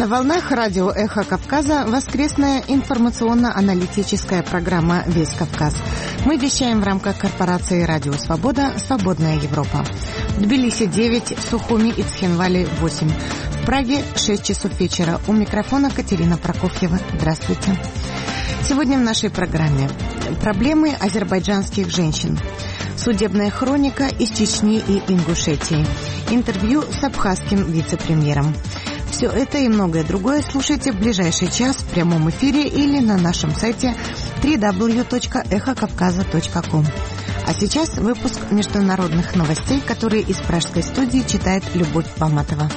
На волнах радио «Эхо Кавказа» воскресная информационно-аналитическая программа «Весь Кавказ». Мы вещаем в рамках корпорации «Радио Свобода. Свободная Европа». В Тбилиси 9, в Сухуми и Цхинвале 8. В Праге 6 часов вечера. У микрофона Катерина Прокофьева. Здравствуйте. Сегодня в нашей программе проблемы азербайджанских женщин. Судебная хроника из Чечни и Ингушетии. Интервью с абхазским вице-премьером. Все это и многое другое слушайте в ближайший час в прямом эфире или на нашем сайте www.эхокавказа.ком. А сейчас выпуск международных новостей, которые из пражской студии читает Любовь Баматова.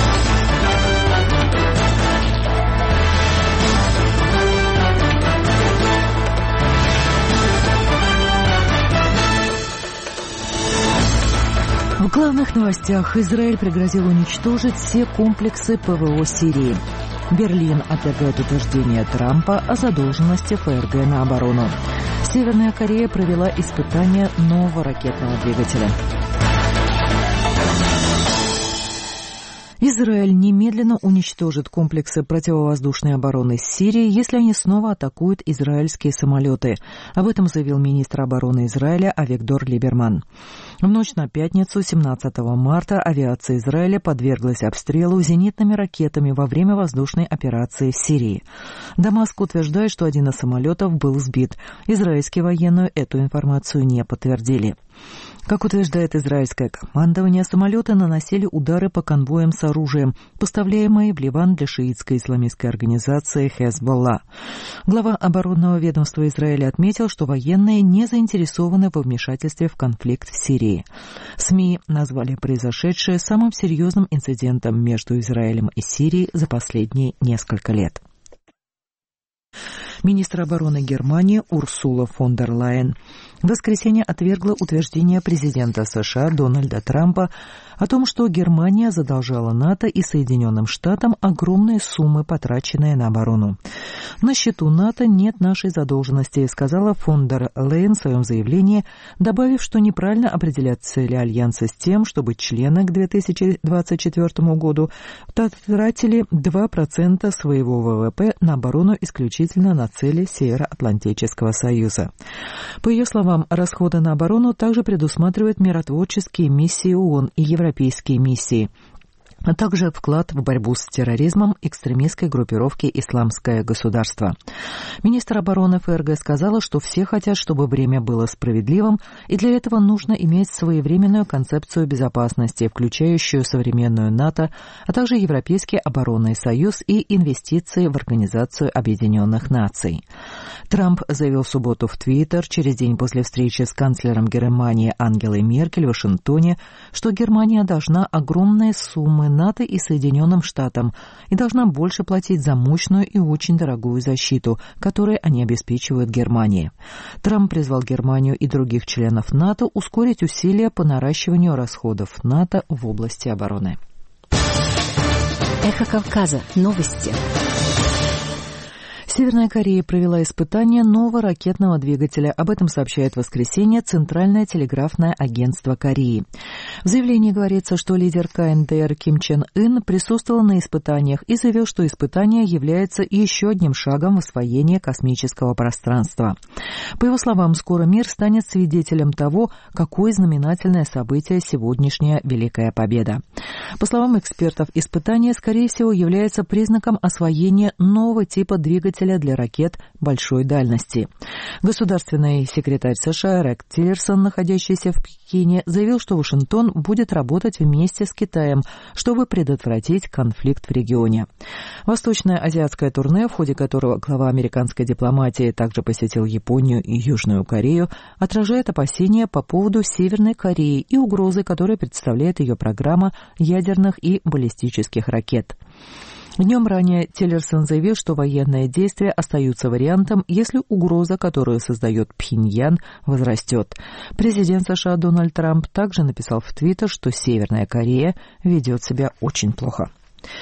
В главных новостях: Израиль пригрозил уничтожить все комплексы ПВО Сирии. Берлин отвергает утверждение Трампа о задолженности ФРГ на оборону. Северная Корея провела испытания нового ракетного двигателя. Израиль немедленно уничтожит комплексы противовоздушной обороны Сирии, если они снова атакуют израильские самолеты. Об этом заявил министр обороны Израиля Авигдор Либерман. В ночь на пятницу, 17 марта, авиация Израиля подверглась обстрелу зенитными ракетами во время воздушной операции в Сирии. Дамаск утверждает, что один из самолетов был сбит. Израильские военные эту информацию не подтвердили. Как утверждает израильское командование, самолеты наносили удары по конвоям с оружием, поставляемые в Ливан для шиитской исламистской организации Хезболла. Глава оборонного ведомства Израиля отметил, что военные не заинтересованы во вмешательстве в конфликт в Сирии. СМИ назвали произошедшее самым серьезным инцидентом между Израилем и Сирией за последние несколько лет. Министр обороны Германии Урсула фон дер Лайен в воскресенье отвергла утверждение президента США Дональда Трампа о том, что Германия задолжала НАТО и Соединенным Штатам огромные суммы, потраченные на оборону. «На счету НАТО нет нашей задолженности», сказала фон дер Лайен в своем заявлении, добавив, что неправильно определять цели Альянса с тем, чтобы члены к 2024 году тратили 2% своего ВВП на оборону исключительно на цели Североатлантического союза. По ее словам, расходы на оборону также предусматривают миротворческие миссии ООН и европейские миссии, а также вклад в борьбу с терроризмом экстремистской группировки «Исламское государство». Министр обороны ФРГ сказала, что все хотят, чтобы время было справедливым, и для этого нужно иметь своевременную концепцию безопасности, включающую современную НАТО, а также Европейский оборонный союз и инвестиции в Организацию Объединенных Наций. Трамп заявил в субботу в Твиттер, через день после встречи с канцлером Германии Ангелой Меркель в Вашингтоне, что Германия должна огромные суммы НАТО и Соединенным Штатам и должна больше платить за мощную и очень дорогую защиту, которую они обеспечивают Германии. Трамп призвал Германию и других членов НАТО ускорить усилия по наращиванию расходов НАТО в области обороны. Эхо Кавказа. Новости. Северная Корея провела испытание нового ракетного двигателя. Об этом сообщает в воскресенье Центральное телеграфное агентство Кореи. В заявлении говорится, что лидер КНДР Ким Чен Ын присутствовал на испытаниях и заявил, что испытание является еще одним шагом в освоении космического пространства. По его словам, скоро мир станет свидетелем того, какое знаменательное событие сегодняшняя Великая Победа. По словам экспертов, испытание, скорее всего, является признаком освоения нового типа двигателя для ракет большой дальности. Государственный секретарь США Рекс Тиллерсон, находящийся в Пекине, заявил, что Вашингтон будет работать вместе с Китаем, чтобы предотвратить конфликт в регионе. Восточное азиатское турне, в ходе которого глава американской дипломатии также посетил Японию и Южную Корею, отражает опасения по поводу Северной Кореи и угрозы, которые представляет ее программа ядерных и баллистических ракет. Днем ранее Тиллерсон заявил, что военные действия остаются вариантом, если угроза, которую создает Пхеньян, возрастет. Президент США Дональд Трамп также написал в Твиттер, что Северная Корея ведет себя очень плохо.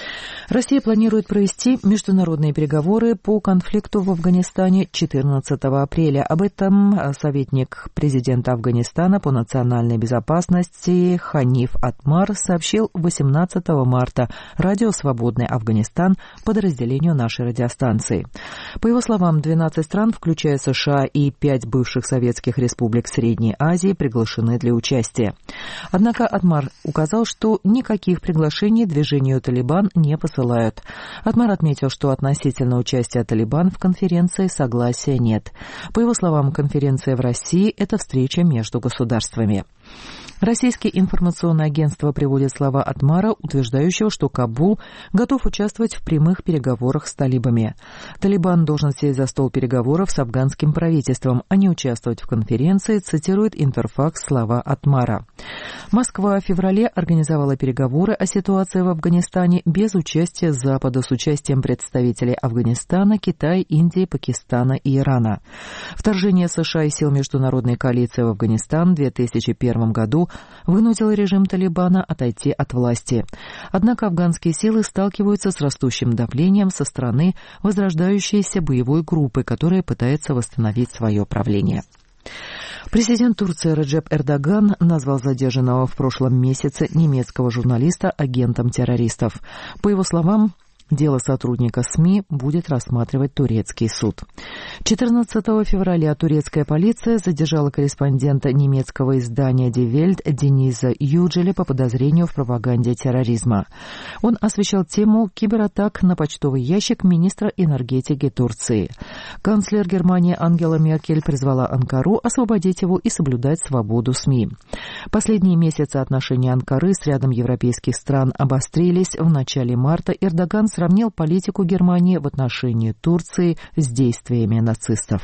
Россия планирует провести международные переговоры по конфликту в Афганистане 14 апреля. Об этом советник президента Афганистана по национальной безопасности Ханиф Атмар сообщил 18 марта радио «Свободный Афганистан» подразделению нашей радиостанции. По его словам, 12 стран, включая США и 5 бывших советских республик Средней Азии, приглашены для участия. Однако Атмар указал, что никаких приглашений движению «Талибан» не посылают. Атмар отметил, что относительно участия «Талибан» в конференции согласия нет. По его словам, конференция в России – это встреча между государствами. Российское информационное агентство приводит слова Атмара, утверждающего, что Кабул готов участвовать в прямых переговорах с талибами. Талибан должен сесть за стол переговоров с афганским правительством, а не участвовать в конференции, цитирует Интерфакс слова Атмара. Москва в феврале организовала переговоры о ситуации в Афганистане без участия Запада, с участием представителей Афганистана, Китая, Индии, Пакистана и Ирана. Вторжение США и сил международной коалиции в Афганистан в 2001 году вынудил режим Талибана отойти от власти. Однако афганские силы сталкиваются с растущим давлением со стороны возрождающейся боевой группы, которая пытается восстановить свое правление. Президент Турции Реджеп Эрдоган назвал задержанного в прошлом месяце немецкого журналиста агентом террористов. По его словам, дело сотрудника СМИ будет рассматривать турецкий суд. 14 февраля турецкая полиция задержала корреспондента немецкого издания Die Welt Дениза Юджеля по подозрению в пропаганде терроризма. Он освещал тему кибератак на почтовый ящик министра энергетики Турции. Канцлер Германии Ангела Меркель призвала Анкару освободить его и соблюдать свободу СМИ. Последние месяцы отношения Анкары с рядом европейских стран обострились. В начале марта Эрдоган сравнил политику Германии в отношении Турции с действиями нацистов.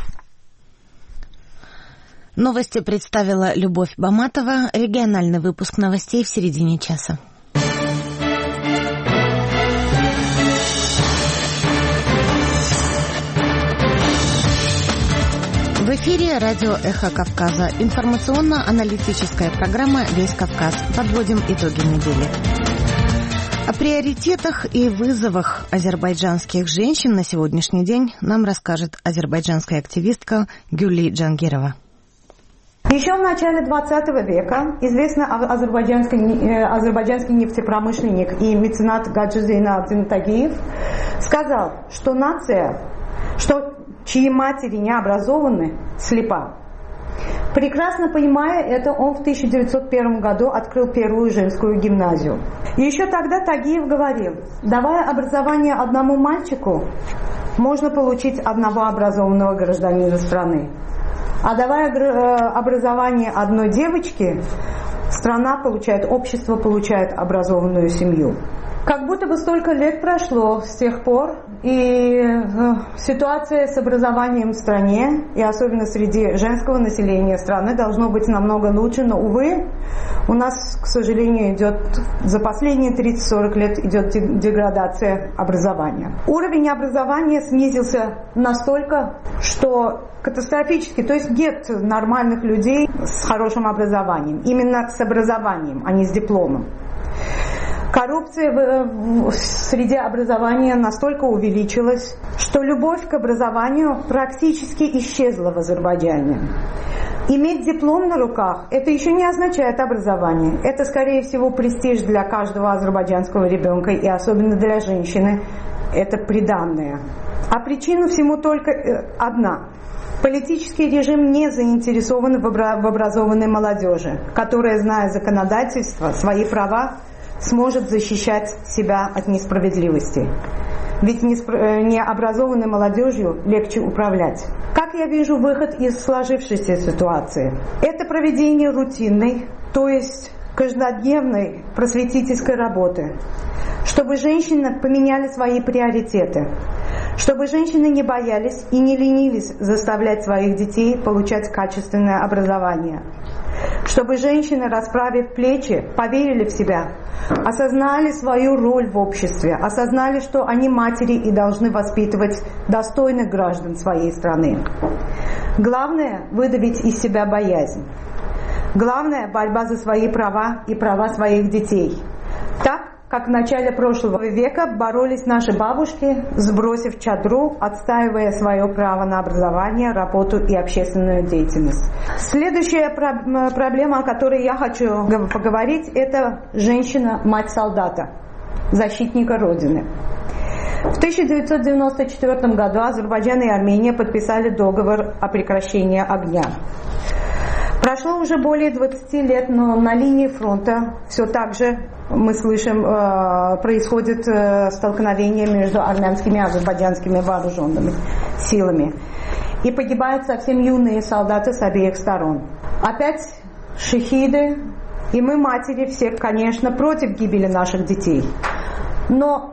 Новости представила Любовь Баматова. Региональный выпуск новостей в середине часа. В эфире радио «Эхо Кавказа». Информационно-аналитическая программа «Весь Кавказ». Подводим итоги недели. О приоритетах и вызовах азербайджанских женщин на сегодняшний день нам расскажет азербайджанская активистка Гюли Джангирова. Еще в начале 20 века известный азербайджанский нефтепромышленник и меценат Гаджи Зейнабдин Тагиев сказал, что нация, чьи матери не образованы, слепа. Прекрасно понимая это, он в 1901 году открыл первую женскую гимназию. И еще тогда Тагиев говорил, давая образование одному мальчику, можно получить одного образованного гражданина страны. А давая образование одной девочке, страна получает, общество получает образованную семью. Как будто бы столько лет прошло с тех пор, и ситуация с образованием в стране, и особенно среди женского населения страны, должно быть намного лучше, но, увы, у нас, к сожалению, за последние 30-40 лет идет деградация образования. Уровень образования снизился настолько, что катастрофически, то есть нет нормальных людей с хорошим образованием, именно с образованием, а не с дипломом. Коррупция в среде образования настолько увеличилась, что любовь к образованию практически исчезла в Азербайджане. Иметь диплом на руках – это еще не означает образование. Это, скорее всего, престиж для каждого азербайджанского ребенка, и особенно для женщины – это приданное. А причина всему только одна. Политический режим не заинтересован в образованной молодежи, которая, зная законодательство, свои права, сможет защищать себя от несправедливости. Ведь необразованной молодежью легче управлять. Как я вижу выход из сложившейся ситуации? Это проведение рутинной, то есть каждодневной просветительской работы, чтобы женщины поменяли свои приоритеты, чтобы женщины не боялись и не ленились заставлять своих детей получать качественное образование, чтобы женщины, расправив плечи, поверили в себя, осознали свою роль в обществе, осознали, что они матери и должны воспитывать достойных граждан своей страны. Главное – выдавить из себя боязнь. Главное – борьба за свои права и права своих детей. Так, как в начале прошлого века боролись наши бабушки, сбросив чадру, отстаивая свое право на образование, работу и общественную деятельность. Следующая проблема, о которой я хочу поговорить, это женщина, мать солдата, защитника Родины. В 1994 году Азербайджан и Армения подписали договор о прекращении огня. Прошло уже более 20 лет, но на линии фронта все так же, мы слышим, происходит столкновение между армянскими и азербайджанскими вооруженными силами. И погибают совсем юные солдаты с обеих сторон. Опять шахиды, и мы, матери, все, конечно, против гибели наших детей. Но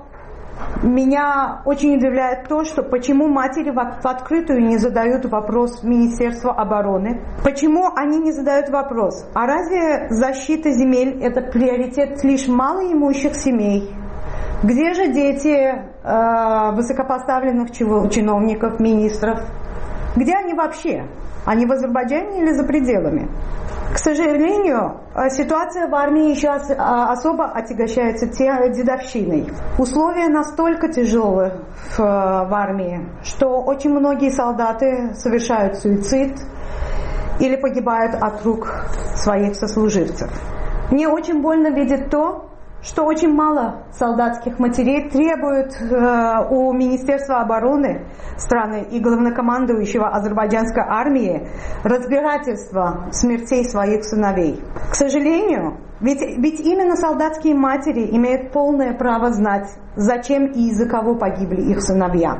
меня очень удивляет то, что почему матери в открытую не задают вопрос Министерству обороны. Почему они не задают вопрос, а разве защита земель – это приоритет лишь малоимущих семей? Где же дети высокопоставленных чиновников, министров? Где они вообще? Они в Азербайджане или за пределами? К сожалению, ситуация в армии еще особо отягощается дедовщиной. Условия настолько тяжелые в армии, что очень многие солдаты совершают суицид или погибают от рук своих сослуживцев. Мне очень больно видеть то, что очень мало солдатских матерей требуют у Министерства обороны страны и главнокомандующего азербайджанской армии разбирательства смертей своих сыновей. К сожалению, ведь именно солдатские матери имеют полное право знать, зачем и из-за кого погибли их сыновья.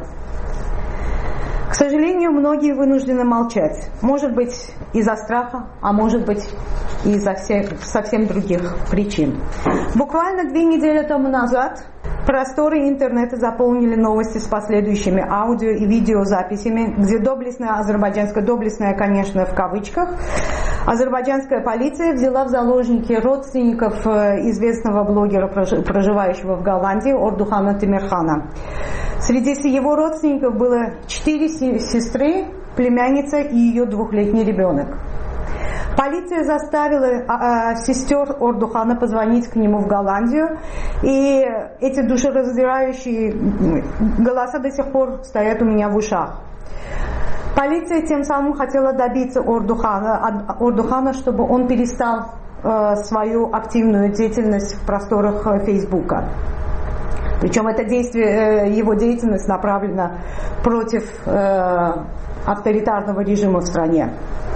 К сожалению, многие вынуждены молчать. Может быть, из-за страха, а может быть, из-за совсем других причин. Буквально 2 недели тому назад просторы интернета заполнили новости с последующими аудио и видеозаписями, где доблестная, конечно, в кавычках, азербайджанская полиция взяла в заложники родственников известного блогера, проживающего в Голландии, Ордухана Темирхана. Среди его родственников было 4 сестры, племянница и ее 2-летний ребенок. Полиция заставила сестер Ордухана позвонить к нему в Голландию, и эти душераздирающие голоса до сих пор стоят у меня в ушах. Полиция тем самым хотела добиться Ордухана, чтобы он перестал свою активную деятельность в просторах Фейсбука. Причем его деятельность направлена против авторитарного режима в стране.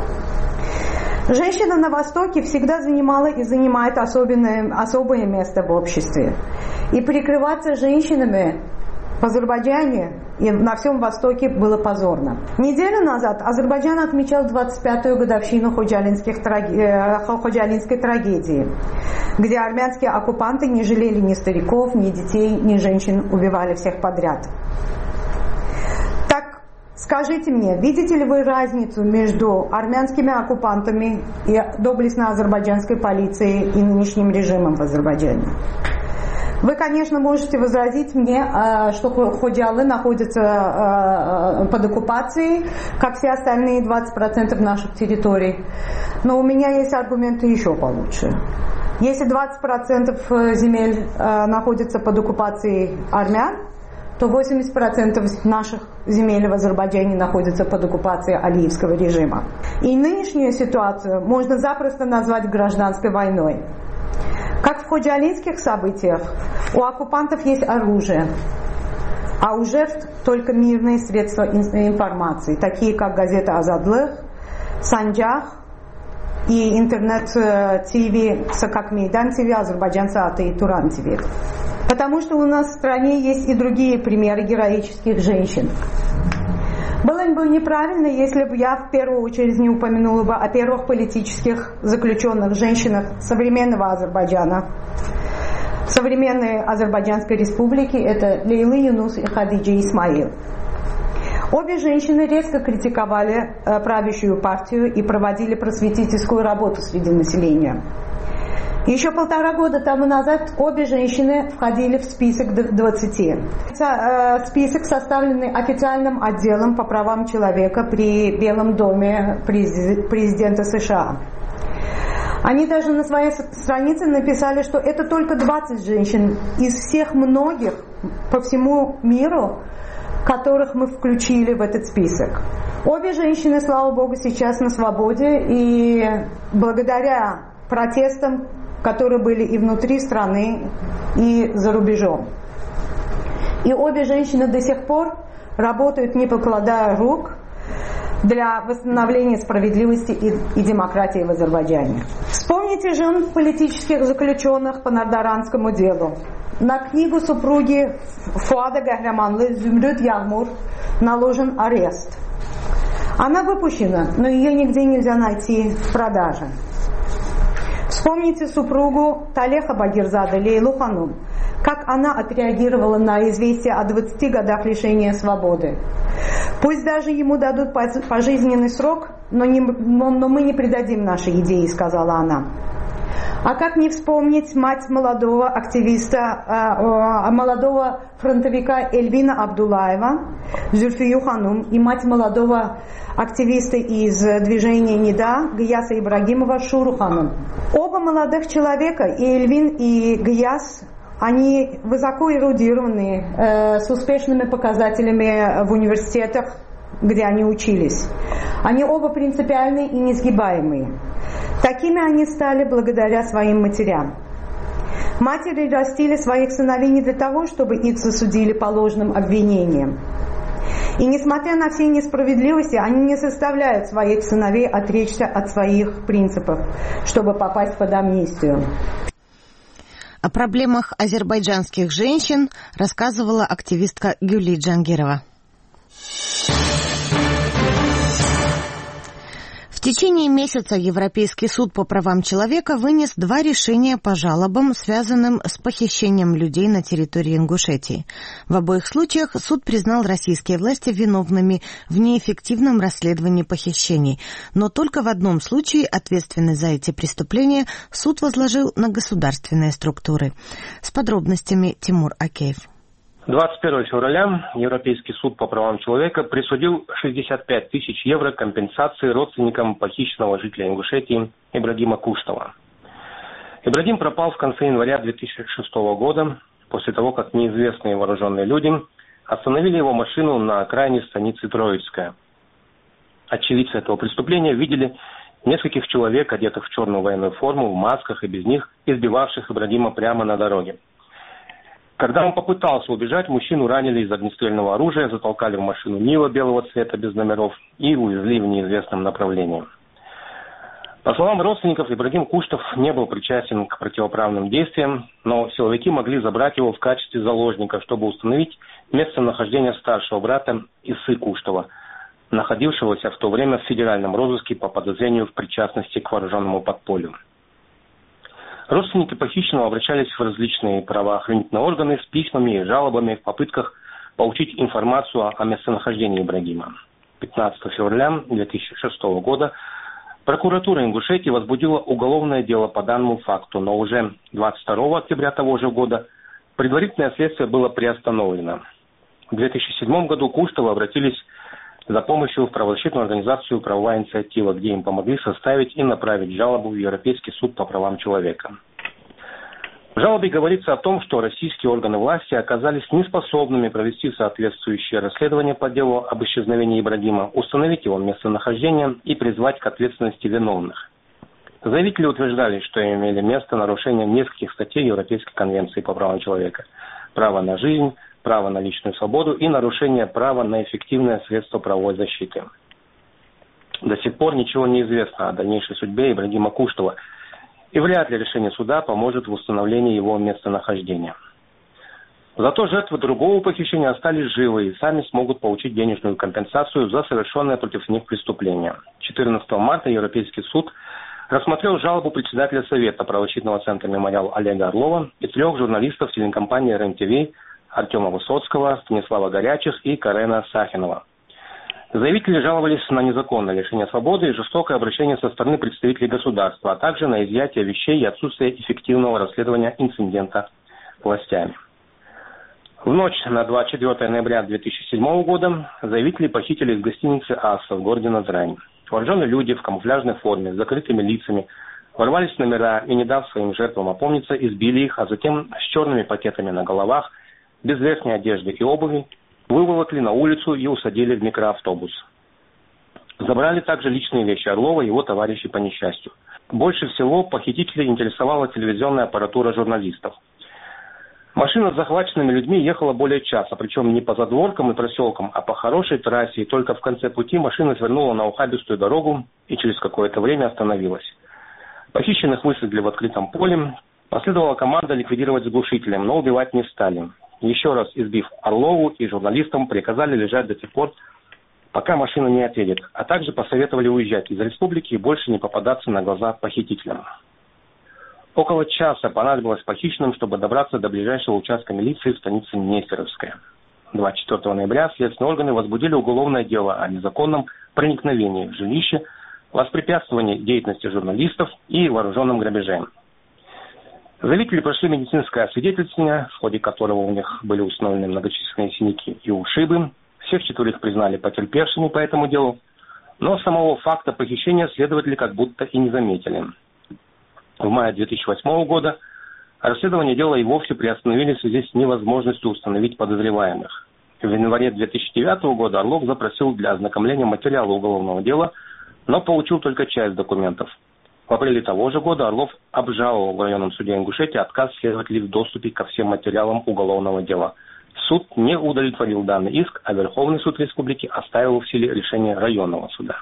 Женщина на Востоке всегда занимала и занимает особое место в обществе. И прикрываться женщинами в Азербайджане и на всем Востоке было позорно. Неделю назад Азербайджан отмечал 25-ю годовщину Ходжалинской трагедии, где армянские оккупанты не жалели ни стариков, ни детей, ни женщин, убивали всех подряд. Так, скажите мне, видите ли вы разницу между армянскими оккупантами и доблестной азербайджанской полицией и нынешним режимом в Азербайджане? Вы, конечно, можете возразить мне, что ходжалы находятся под оккупацией, как все остальные 20% наших территорий. Но у меня есть аргументы еще получше. Если 20% земель находятся под оккупацией армян, то 80% наших земель в Азербайджане находятся под оккупацией алиевского режима. И нынешнюю ситуацию можно запросто назвать гражданской войной. Как в ходжалинских событиях, у оккупантов есть оружие, а у жертв только мирные средства информации, такие как газета «Азадлых», «Санджах» и интернет-ТВ «Сакак Мейдан ТВ», «Азербайджан Саата» и «Туран ТВ». Потому что у нас в стране есть и другие примеры героических женщин. Было бы неправильно, если бы я в первую очередь не упомянула бы о первых политических заключенных женщинах современного Азербайджана. Современной Азербайджанской республики это Лейлы Юнус и Хадиджа Исмаил. Обе женщины резко критиковали правящую партию и проводили просветительскую работу среди населения. Еще 1,5 года тому назад обе женщины входили в список 20. Список, составленный официальным отделом по правам человека при Белом доме президента США. Они даже на своей странице написали, что это только 20 женщин из всех многих по всему миру, которых мы включили в этот список. Обе женщины, слава Богу, сейчас на свободе, и благодаря протестам, которые были и внутри страны, и за рубежом. И обе женщины до сих пор работают, не покладая рук, для восстановления справедливости и демократии в Азербайджане. Вспомните жен политических заключенных по Нардаранскому делу. На книгу супруги Фуада Гахраманлы Зумрюд Ягмур наложен арест. Она выпущена, но ее нигде нельзя найти в продаже. Вспомните супругу Талеха Багирзады Лейлу Ханум, как она отреагировала на известие о 20 годах лишения свободы. Пусть даже ему дадут пожизненный срок, но мы не предадим наши идеи, сказала она. А как не вспомнить мать молодого активиста, молодого фронтовика Эльвина Абдулаева, Зульфию Ханум, и мать молодого активиста из движения НИДА Гияса Ибрагимова Шуру Ханум. Оба молодых человека, и Эльвин, и Гияс, они высоко эрудированные, с успешными показателями в университетах, где они учились. Они оба принципиальные и несгибаемые. Такими они стали благодаря своим матерям. Матери растили своих сыновей не для того, чтобы их засудили по ложным обвинениям. И несмотря на все несправедливости, они не заставляют своих сыновей отречься от своих принципов, чтобы попасть под амнистию. О проблемах азербайджанских женщин рассказывала активистка Гюли Джангирова. В течение месяца Европейский суд по правам человека вынес 2 решения по жалобам, связанным с похищением людей на территории Ингушетии. В обоих случаях суд признал российские власти виновными в неэффективном расследовании похищений, но только в одном случае ответственность за эти преступления суд возложил на государственные структуры. С подробностями Тимур Акеев. 21 февраля Европейский суд по правам человека присудил 65 тысяч евро компенсации родственникам похищенного жителя Ингушетии Ибрагима Куштова. Ибрагим пропал в конце января 2006 года, после того, как неизвестные вооруженные люди остановили его машину на окраине станицы Троицкая. Очевидцы этого преступления видели нескольких человек, одетых в черную военную форму, в масках и без них, избивавших Ибрагима прямо на дороге. Когда он попытался убежать, мужчину ранили из огнестрельного оружия, затолкали в машину Нива белого цвета без номеров и увезли в неизвестном направлении. По словам родственников, Ибрагим Куштов не был причастен к противоправным действиям, но силовики могли забрать его в качестве заложника, чтобы установить местонахождение старшего брата Исы Куштова, находившегося в то время в федеральном розыске по подозрению в причастности к вооруженному подполью. Родственники похищенного обращались в различные правоохранительные органы с письмами и жалобами в попытках получить информацию о местонахождении Ибрагима. 15 февраля 2006 года прокуратура Ингушетии возбудила уголовное дело по данному факту, но уже 22 октября того же года предварительное следствие было приостановлено. В 2007 году Куштовы обратились за помощью в правозащитную организацию «Правовая инициатива», где им помогли составить и направить жалобу в Европейский суд по правам человека. В жалобе говорится о том, что российские органы власти оказались неспособными провести соответствующее расследование по делу об исчезновении Ибрагима, установить его местонахождение и призвать к ответственности виновных. Заявители утверждали, что имели место нарушение нескольких статей Европейской конвенции по правам человека: право на жизнь, право на личную свободу и нарушение права на эффективное средство правовой защиты. До сих пор ничего не известно о дальнейшей судьбе Ибрагима Куштова, и вряд ли решение суда поможет в установлении его местонахождения. Зато жертвы другого похищения остались живы и сами смогут получить денежную компенсацию за совершенное против них преступление. 14 марта Европейский суд рассмотрел жалобу председателя Совета правозащитного центра «Мемориал» Олега Орлова и 3 журналистов телекомпании РЕН-ТВ Артема Высоцкого, Станислава Горячих и Карена Сахинова. Заявители жаловались на незаконное лишение свободы и жестокое обращение со стороны представителей государства, а также на изъятие вещей и отсутствие эффективного расследования инцидента властями. В ночь на 24 ноября 2007 года заявители похитили из гостиницы «Асса» в городе Назрань. Вооруженные люди в камуфляжной форме, с закрытыми лицами, ворвались в номера и, не дав своим жертвам опомниться, избили их, а затем с черными пакетами на головах, без верхней одежды и обуви, выволокли на улицу и усадили в микроавтобус. Забрали также личные вещи Орлова и его товарищей по несчастью. Больше всего похитителей интересовала телевизионная аппаратура журналистов. Машина с захваченными людьми ехала более часа, причем не по задворкам и проселкам, а по хорошей трассе, и только в конце пути машина свернула на ухабистую дорогу и через какое-то время остановилась. Похищенных высадили в открытом поле. Последовала команда ликвидировать с глушителем, но убивать не стали. Еще раз избив Орлову и журналистам, приказали лежать до тех пор, пока машина не отъедет, а также посоветовали уезжать из республики и больше не попадаться на глаза похитителям. Около часа понадобилось похищенным, чтобы добраться до ближайшего участка милиции в станице Нестеровская. 24 ноября следственные органы возбудили уголовное дело о незаконном проникновении в жилище, воспрепятствовании деятельности журналистов и вооруженном грабеже. Заявители прошли медицинское освидетельствование, в ходе которого у них были установлены многочисленные синяки и ушибы. Всех четверых признали потерпевшими по этому делу, но самого факта похищения следователи как будто и не заметили. В мае 2008 года расследование дела и вовсе приостановили в связи с невозможностью установить подозреваемых. В январе 2009 года Орлов запросил для ознакомления материала уголовного дела, но получил только часть документов. В апреле того же года Орлов обжаловал в районном суде Ингушетии отказ следователей в доступе ко всем материалам уголовного дела. Суд не удовлетворил данный иск, а Верховный суд Республики оставил в силе решение районного суда.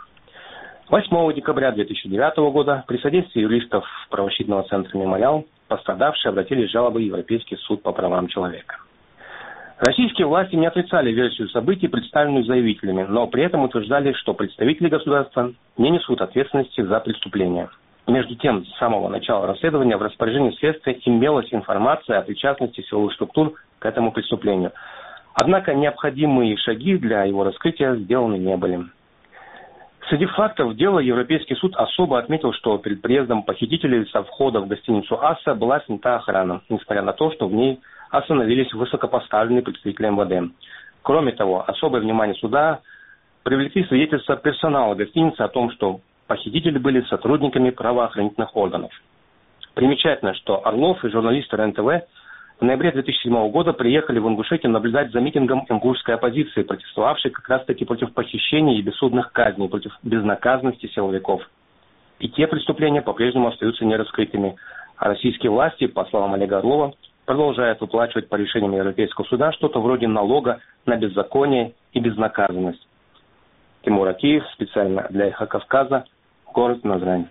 8 декабря 2009 года при содействии юристов правозащитного центра «Мемориал» пострадавшие обратились с жалобой в Европейский суд по правам человека. Российские власти не отрицали версию событий, представленную заявителями, но при этом утверждали, что представители государства не несут ответственности за преступления. Между тем, с самого начала расследования в распоряжении следствия имелась информация о причастности силовых структур к этому преступлению. Однако необходимые шаги для его раскрытия сделаны не были. Среди фактов дела Европейский суд особо отметил, что перед приездом похитителей со входа в гостиницу «Асса» была снята охрана, несмотря на то, что в ней остановились высокопоставленные представители МВД. Кроме того, особое внимание суда привлекли свидетельства персонала гостиницы о том, что похитители были сотрудниками правоохранительных органов. Примечательно, что Орлов и журналисты РЕН-ТВ в ноябре 2007 года приехали в Ингушетию наблюдать за митингом ингушской оппозиции, протестовавшей как раз-таки против похищений и бессудных казней, против безнаказанности силовиков. И те преступления по-прежнему остаются нераскрытыми. А российские власти, по словам Олега Орлова, продолжают выплачивать по решениям Европейского суда что-то вроде налога на беззаконие и безнаказанность. Тимур Акиев, специально для «Эхо Кавказа», город Назрань.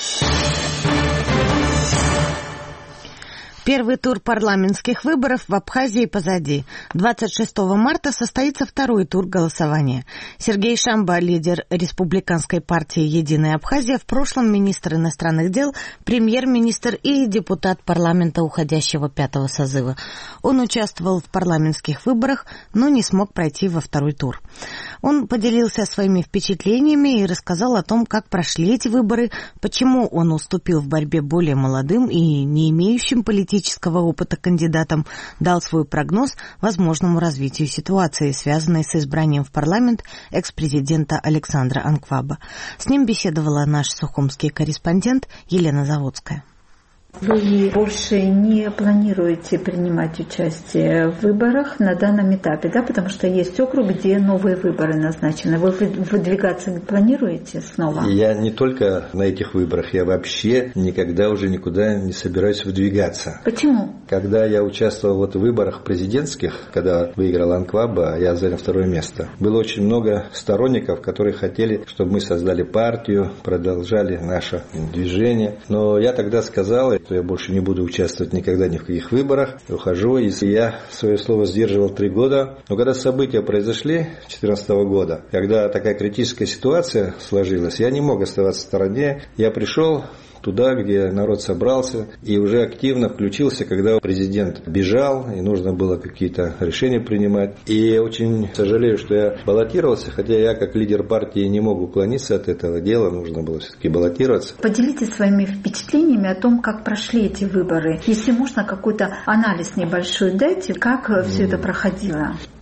Первый тур парламентских выборов в Абхазии позади. 26 марта состоится второй тур голосования. Сергей Шамба, лидер республиканской партии «Единая Абхазия», в прошлом министр иностранных дел, премьер-министр и депутат парламента уходящего 5-го созыва. Он участвовал в парламентских выборах, но не смог пройти во второй тур. Он поделился своими впечатлениями и рассказал о том, как прошли эти выборы, почему он уступил в борьбе более молодым и не имеющим политического опыта кандидатам, дал свой прогноз возможному развитию ситуации, связанной с избранием в парламент экс-президента Александра Анкваба. С ним беседовала наш сухумский корреспондент Елена Заводская. Вы больше не планируете принимать участие в выборах на данном этапе, да? Потому что есть округ, где новые выборы назначены. Вы выдвигаться не планируете снова? Я не только на этих выборах, я вообще никогда уже никуда не собираюсь выдвигаться. Почему? Когда я участвовал в выборах президентских, когда выиграл Анкваба, я занял 2 место. Было очень много сторонников, которые хотели, чтобы мы создали партию, продолжали наше движение. Но я тогда сказал, что я больше не буду участвовать никогда ни в каких выборах, ухожу. И я свое слово сдерживал 3 года. Но когда события произошли 2014 года, когда такая критическая ситуация сложилась, я не мог оставаться в стороне. Я пришел туда, где народ собрался, и уже активно включился, когда президент бежал, и нужно было какие-то решения принимать. И я очень сожалею, что я баллотировался, хотя я как лидер партии не мог уклониться от этого дела, нужно было все-таки баллотироваться. Поделитесь своими впечатлениями о том, как прошли эти выборы. Если можно, какой-то анализ небольшой дайте, как все это проходило.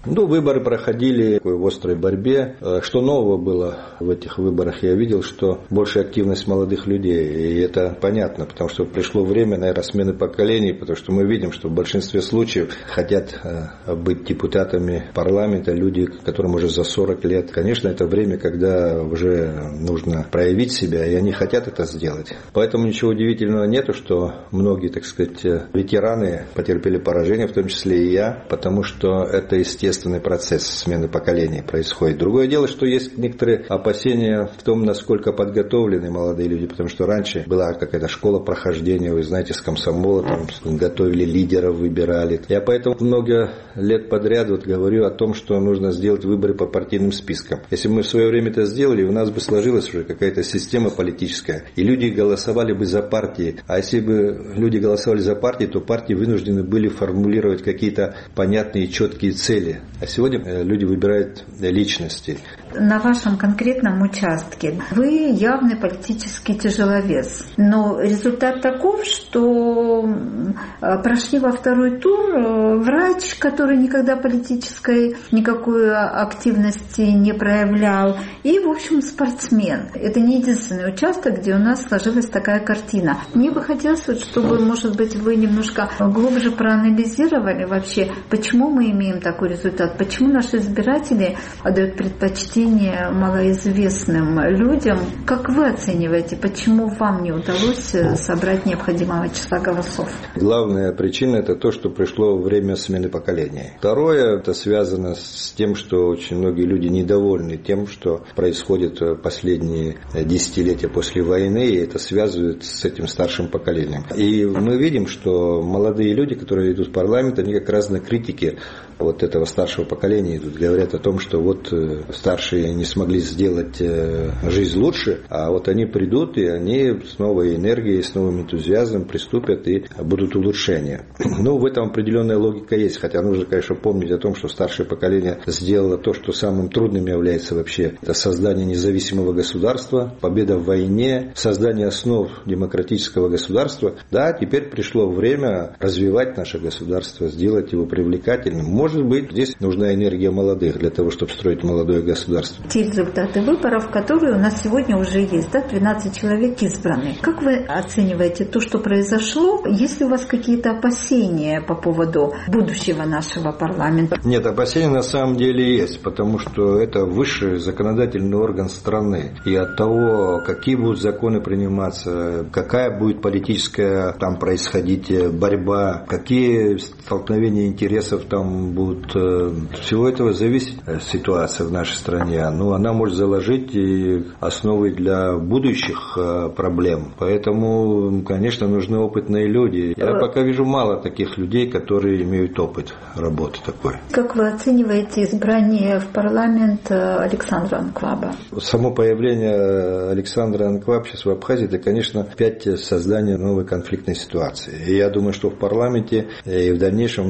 Выборы проходили в острой борьбе. Что нового было в этих выборах? Я видел, что большая активность молодых людей. И это понятно, потому что пришло время, наверное, смены поколений, потому что мы видим, что в большинстве случаев хотят быть депутатами парламента люди, которым уже за 40 лет. Конечно, это время, когда уже нужно проявить себя, и они хотят это сделать. Поэтому ничего удивительного нету, что многие, так сказать, ветераны потерпели поражение, в том числе и я, потому что это естественный процесс смены поколений происходит. Другое дело, что есть некоторые опасения в том, насколько подготовлены молодые люди, потому что раньше была какая-то школа прохождения, вы знаете, с комсомола, там готовили лидеров, выбирали. Я поэтому много лет подряд говорю о том, что нужно сделать выборы по партийным спискам. Если бы мы в свое время это сделали, у нас бы сложилась уже какая-то система политическая, и люди голосовали бы за партии. А если бы люди голосовали за партии, то партии вынуждены были формулировать какие-то понятные, четкие цели. А сегодня люди выбирают личности. На вашем конкретном участке вы явный политический тяжеловес. Но результат таков, что прошли во второй тур врач, который никогда политической никакой активности не проявлял, и, в общем, спортсмен. Это не единственный участок, где у нас сложилась такая картина. Мне бы хотелось, чтобы, может быть, вы немножко глубже проанализировали вообще, почему мы имеем такой результат, почему наши избиратели отдают предпочтение малоизвестным людям. Как вы оцениваете, почему вам не удалось собрать необходимого числа голосов? Главная причина – это то, что пришло время смены поколений. Второе – это связано с тем, что очень многие люди недовольны тем, что происходит последние десятилетия после войны, и это связывает с этим старшим поколением. И мы видим, что молодые люди, которые идут в парламент, они как раз на критике этого старшего поколения идут, говорят о том, что старшие не смогли сделать жизнь лучше, а они придут, и они с новой энергией, с новым энтузиазмом приступят, и будут улучшения. В этом определенная логика есть, хотя нужно, конечно, помнить о том, что старшее поколение сделало то, что самым трудным является вообще. Это создание независимого государства, победа в войне, создание основ демократического государства. Да, теперь пришло время развивать наше государство, сделать его привлекательным. Может быть, здесь нужна энергия молодых для того, чтобы строить молодое государство. Те результаты выборов, которые у нас сегодня уже есть, 12 человек избраны. Как вы оцениваете то, что произошло? Есть ли у вас какие-то опасения по поводу будущего нашего парламента? Нет, опасения на самом деле есть, потому что это высший законодательный орган страны. И от того, какие будут законы приниматься, какая будет политическая там происходить борьба, какие столкновения интересов там будут, всего этого зависит ситуация в нашей стране. Она может заложить и основы для будущих проблем. Поэтому, конечно, нужны опытные люди. Я пока вижу мало таких людей, которые имеют опыт работы такой. Как вы оцениваете избрание в парламент Александра Анкваба? Само появление Александра Анкваба сейчас в Абхазии, это, конечно, опять создание новой конфликтной ситуации. И я думаю, что в парламенте и в дальнейшем в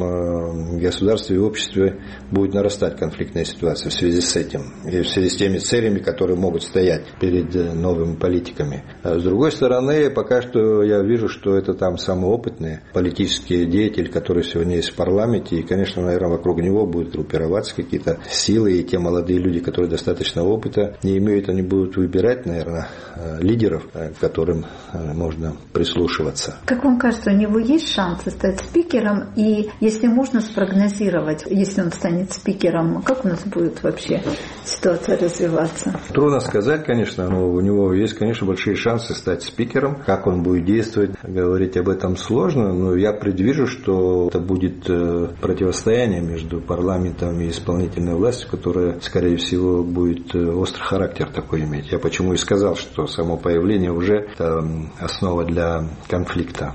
нашем государстве и обществе будет нарастать конфликтная ситуация в связи с этим. И в связи с теми целями, которые могут стоять перед новыми политиками. А с другой стороны, пока что я вижу, что это там самый опытный политический деятель, который сегодня есть в парламенте. И, конечно, наверное, вокруг него будут группироваться какие-то силы. И те молодые люди, которые достаточно опыта не имеют, они будут выбирать, наверное, лидеров, к которым можно прислушиваться. Как вам кажется, у него есть шансы стать спикером? И если можно спрогнозировать, если он станет спикером, как у нас будет вообще ситуация развиваться? Трудно сказать, конечно, но у него есть, конечно, большие шансы стать спикером. Как он будет действовать, говорить об этом сложно, но я предвижу, что это будет противостояние между парламентом и исполнительной властью, которое, скорее всего, будет острый характер такой иметь. Я почему и сказал, что само появление уже это основа для конфликта.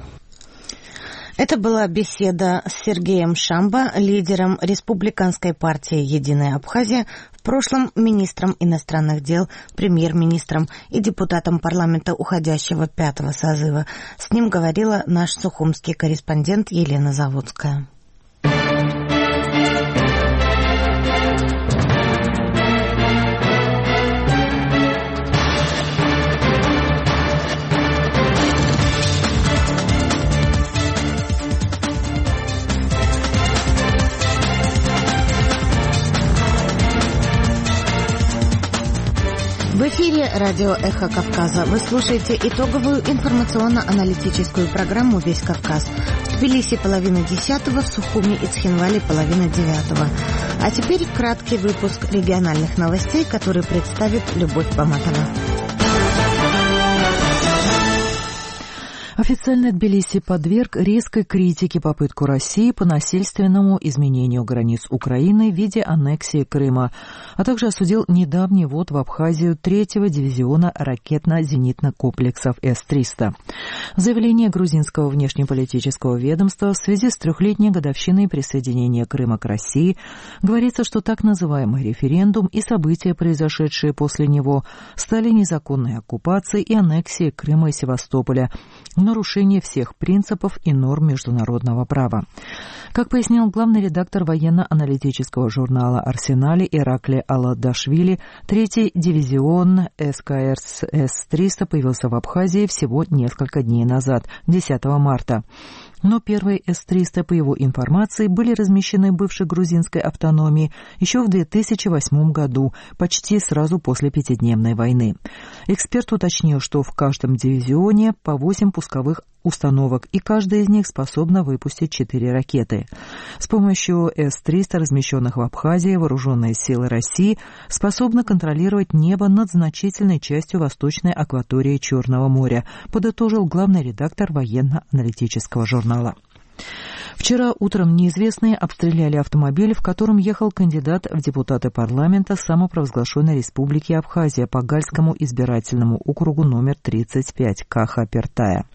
Это была беседа с Сергеем Шамба, лидером республиканской партии «Единая Абхазия», в прошлом министром иностранных дел, премьер-министром и депутатом парламента уходящего 5-го созыва. С ним говорила наш сухумский корреспондент Елена Заводская. эфире радио «Эхо Кавказа». Вы слушаете итоговую информационно-аналитическую программу «Весь Кавказ». В Тбилиси 9:30, в Сухуми и Цхинвале 8:30. А теперь краткий выпуск региональных новостей, который представит Любовь Баматова. Официально Тбилиси подверг резкой критике попытку России по насильственному изменению границ Украины в виде аннексии Крыма, а также осудил недавний ввод в Абхазию 3-го дивизиона ракетно-зенитных комплексов С-300. В заявлении грузинского внешнеполитического ведомства в связи с 3-летней годовщиной присоединения Крыма к России говорится, что так называемый референдум и события, произошедшие после него, стали незаконной оккупацией и аннексией Крыма и Севастополя, нарушение всех принципов и норм международного права. Как пояснил главный редактор военно-аналитического журнала «Арсенали» Ираклий Аладашвили, 3-й дивизион СКР С-300 появился в Абхазии всего несколько дней назад, 10 марта. Но первые С-300, по его информации, были размещены в бывшей грузинской автономии еще в 2008 году, почти сразу после пятидневной войны. Эксперт уточнил, что в каждом дивизионе по 8 пусковых установок, и каждая из них способна выпустить 4 ракеты. С помощью С-300, размещенных в Абхазии, вооруженные силы России способны контролировать небо над значительной частью восточной акватории Черного моря, подытожил главный редактор военно-аналитического журнала. Вчера утром неизвестные обстреляли автомобиль, в котором ехал кандидат в депутаты парламента самопровозглашенной республики Абхазия по Гальскому избирательному округу номер 35 Каха Пертая.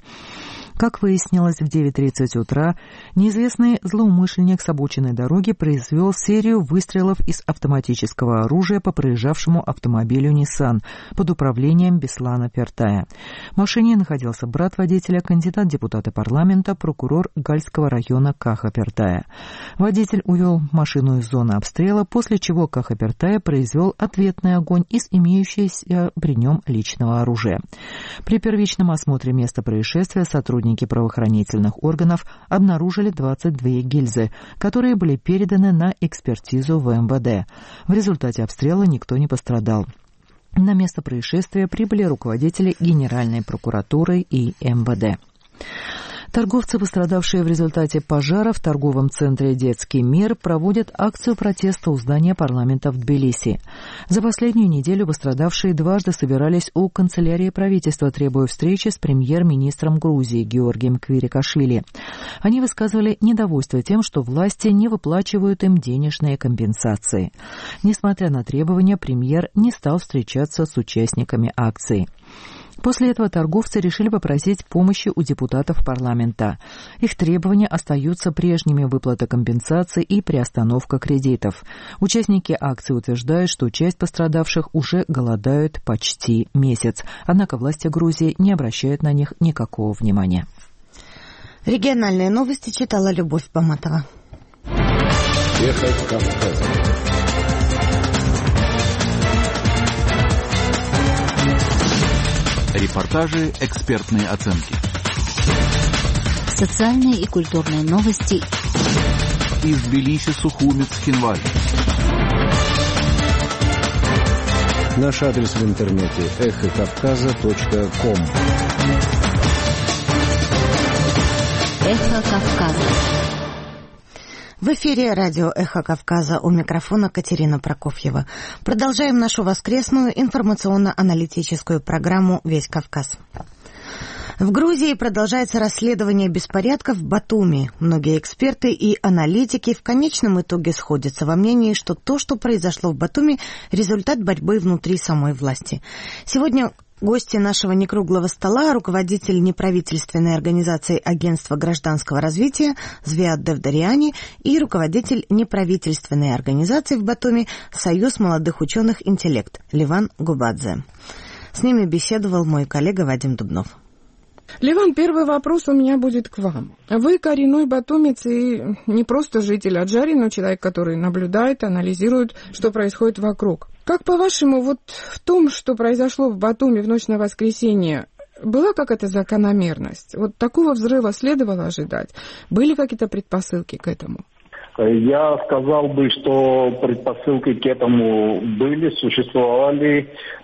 Как выяснилось, в 9:30 утра неизвестный злоумышленник с обочины дороги произвел серию выстрелов из автоматического оружия по проезжавшему автомобилю Nissan под управлением Беслана Пертая. В машине находился брат водителя, кандидат в депутаты парламента, прокурор Гальского района Каха Пертая. Водитель увел машину из зоны обстрела, после чего Каха Пертая произвел ответный огонь из имеющегося при нем личного оружия. При первичном осмотре места происшествия сотрудники правоохранительных органов обнаружили 22 гильзы, которые были переданы на экспертизу в МВД. В результате обстрела никто не пострадал. На место происшествия прибыли руководители Генеральной прокуратуры и МВД. Торговцы, пострадавшие в результате пожара в торговом центре «Детский мир», проводят акцию протеста у здания парламента в Тбилиси. За последнюю неделю пострадавшие дважды собирались у канцелярии правительства, требуя встречи с премьер-министром Грузии Георгием Квирикашвили. Они высказывали недовольство тем, что власти не выплачивают им денежные компенсации. Несмотря на требования, премьер не стал встречаться с участниками акции. После этого торговцы решили попросить помощи у депутатов парламента. Их требования остаются прежними: выплата компенсаций и приостановка кредитов. Участники акции утверждают, что часть пострадавших уже голодают почти месяц. Однако власти Грузии не обращают на них никакого внимания. Региональные новости читала Любовь Баматова. Эхо Кавказа. Репортажи, экспертные оценки. Социальные и культурные новости. Из Тбилиси, Сухуми, Цхинвали. Наш адрес в интернете эхокавказа.ком. Эхо Кавказа. В эфире радио «Эхо Кавказа», у микрофона Катерина Прокофьева. Продолжаем нашу воскресную информационно-аналитическую программу «Весь Кавказ». В Грузии продолжается расследование беспорядков в Батуми. Многие эксперты и аналитики в конечном итоге сходятся во мнении, что то, что произошло в Батуми, результат борьбы внутри самой власти. Сегодня гости нашего некруглого стола — руководитель неправительственной организации Агентства гражданского развития Звиат Девдариани и руководитель неправительственной организации в Батуми Союз молодых ученых «Интеллект» Леван Губадзе. С ними беседовал мой коллега Вадим Дубнов. Леван, первый вопрос у меня будет к вам. Вы коренной батумец и не просто житель Аджари, но человек, который наблюдает, анализирует, что происходит вокруг. Как по-вашему, вот в том, что произошло в Батуми в ночь на воскресенье, была какая-то закономерность? Вот такого взрыва следовало ожидать? Были какие-то предпосылки к этому? Я сказал бы, что предпосылки к этому существовали,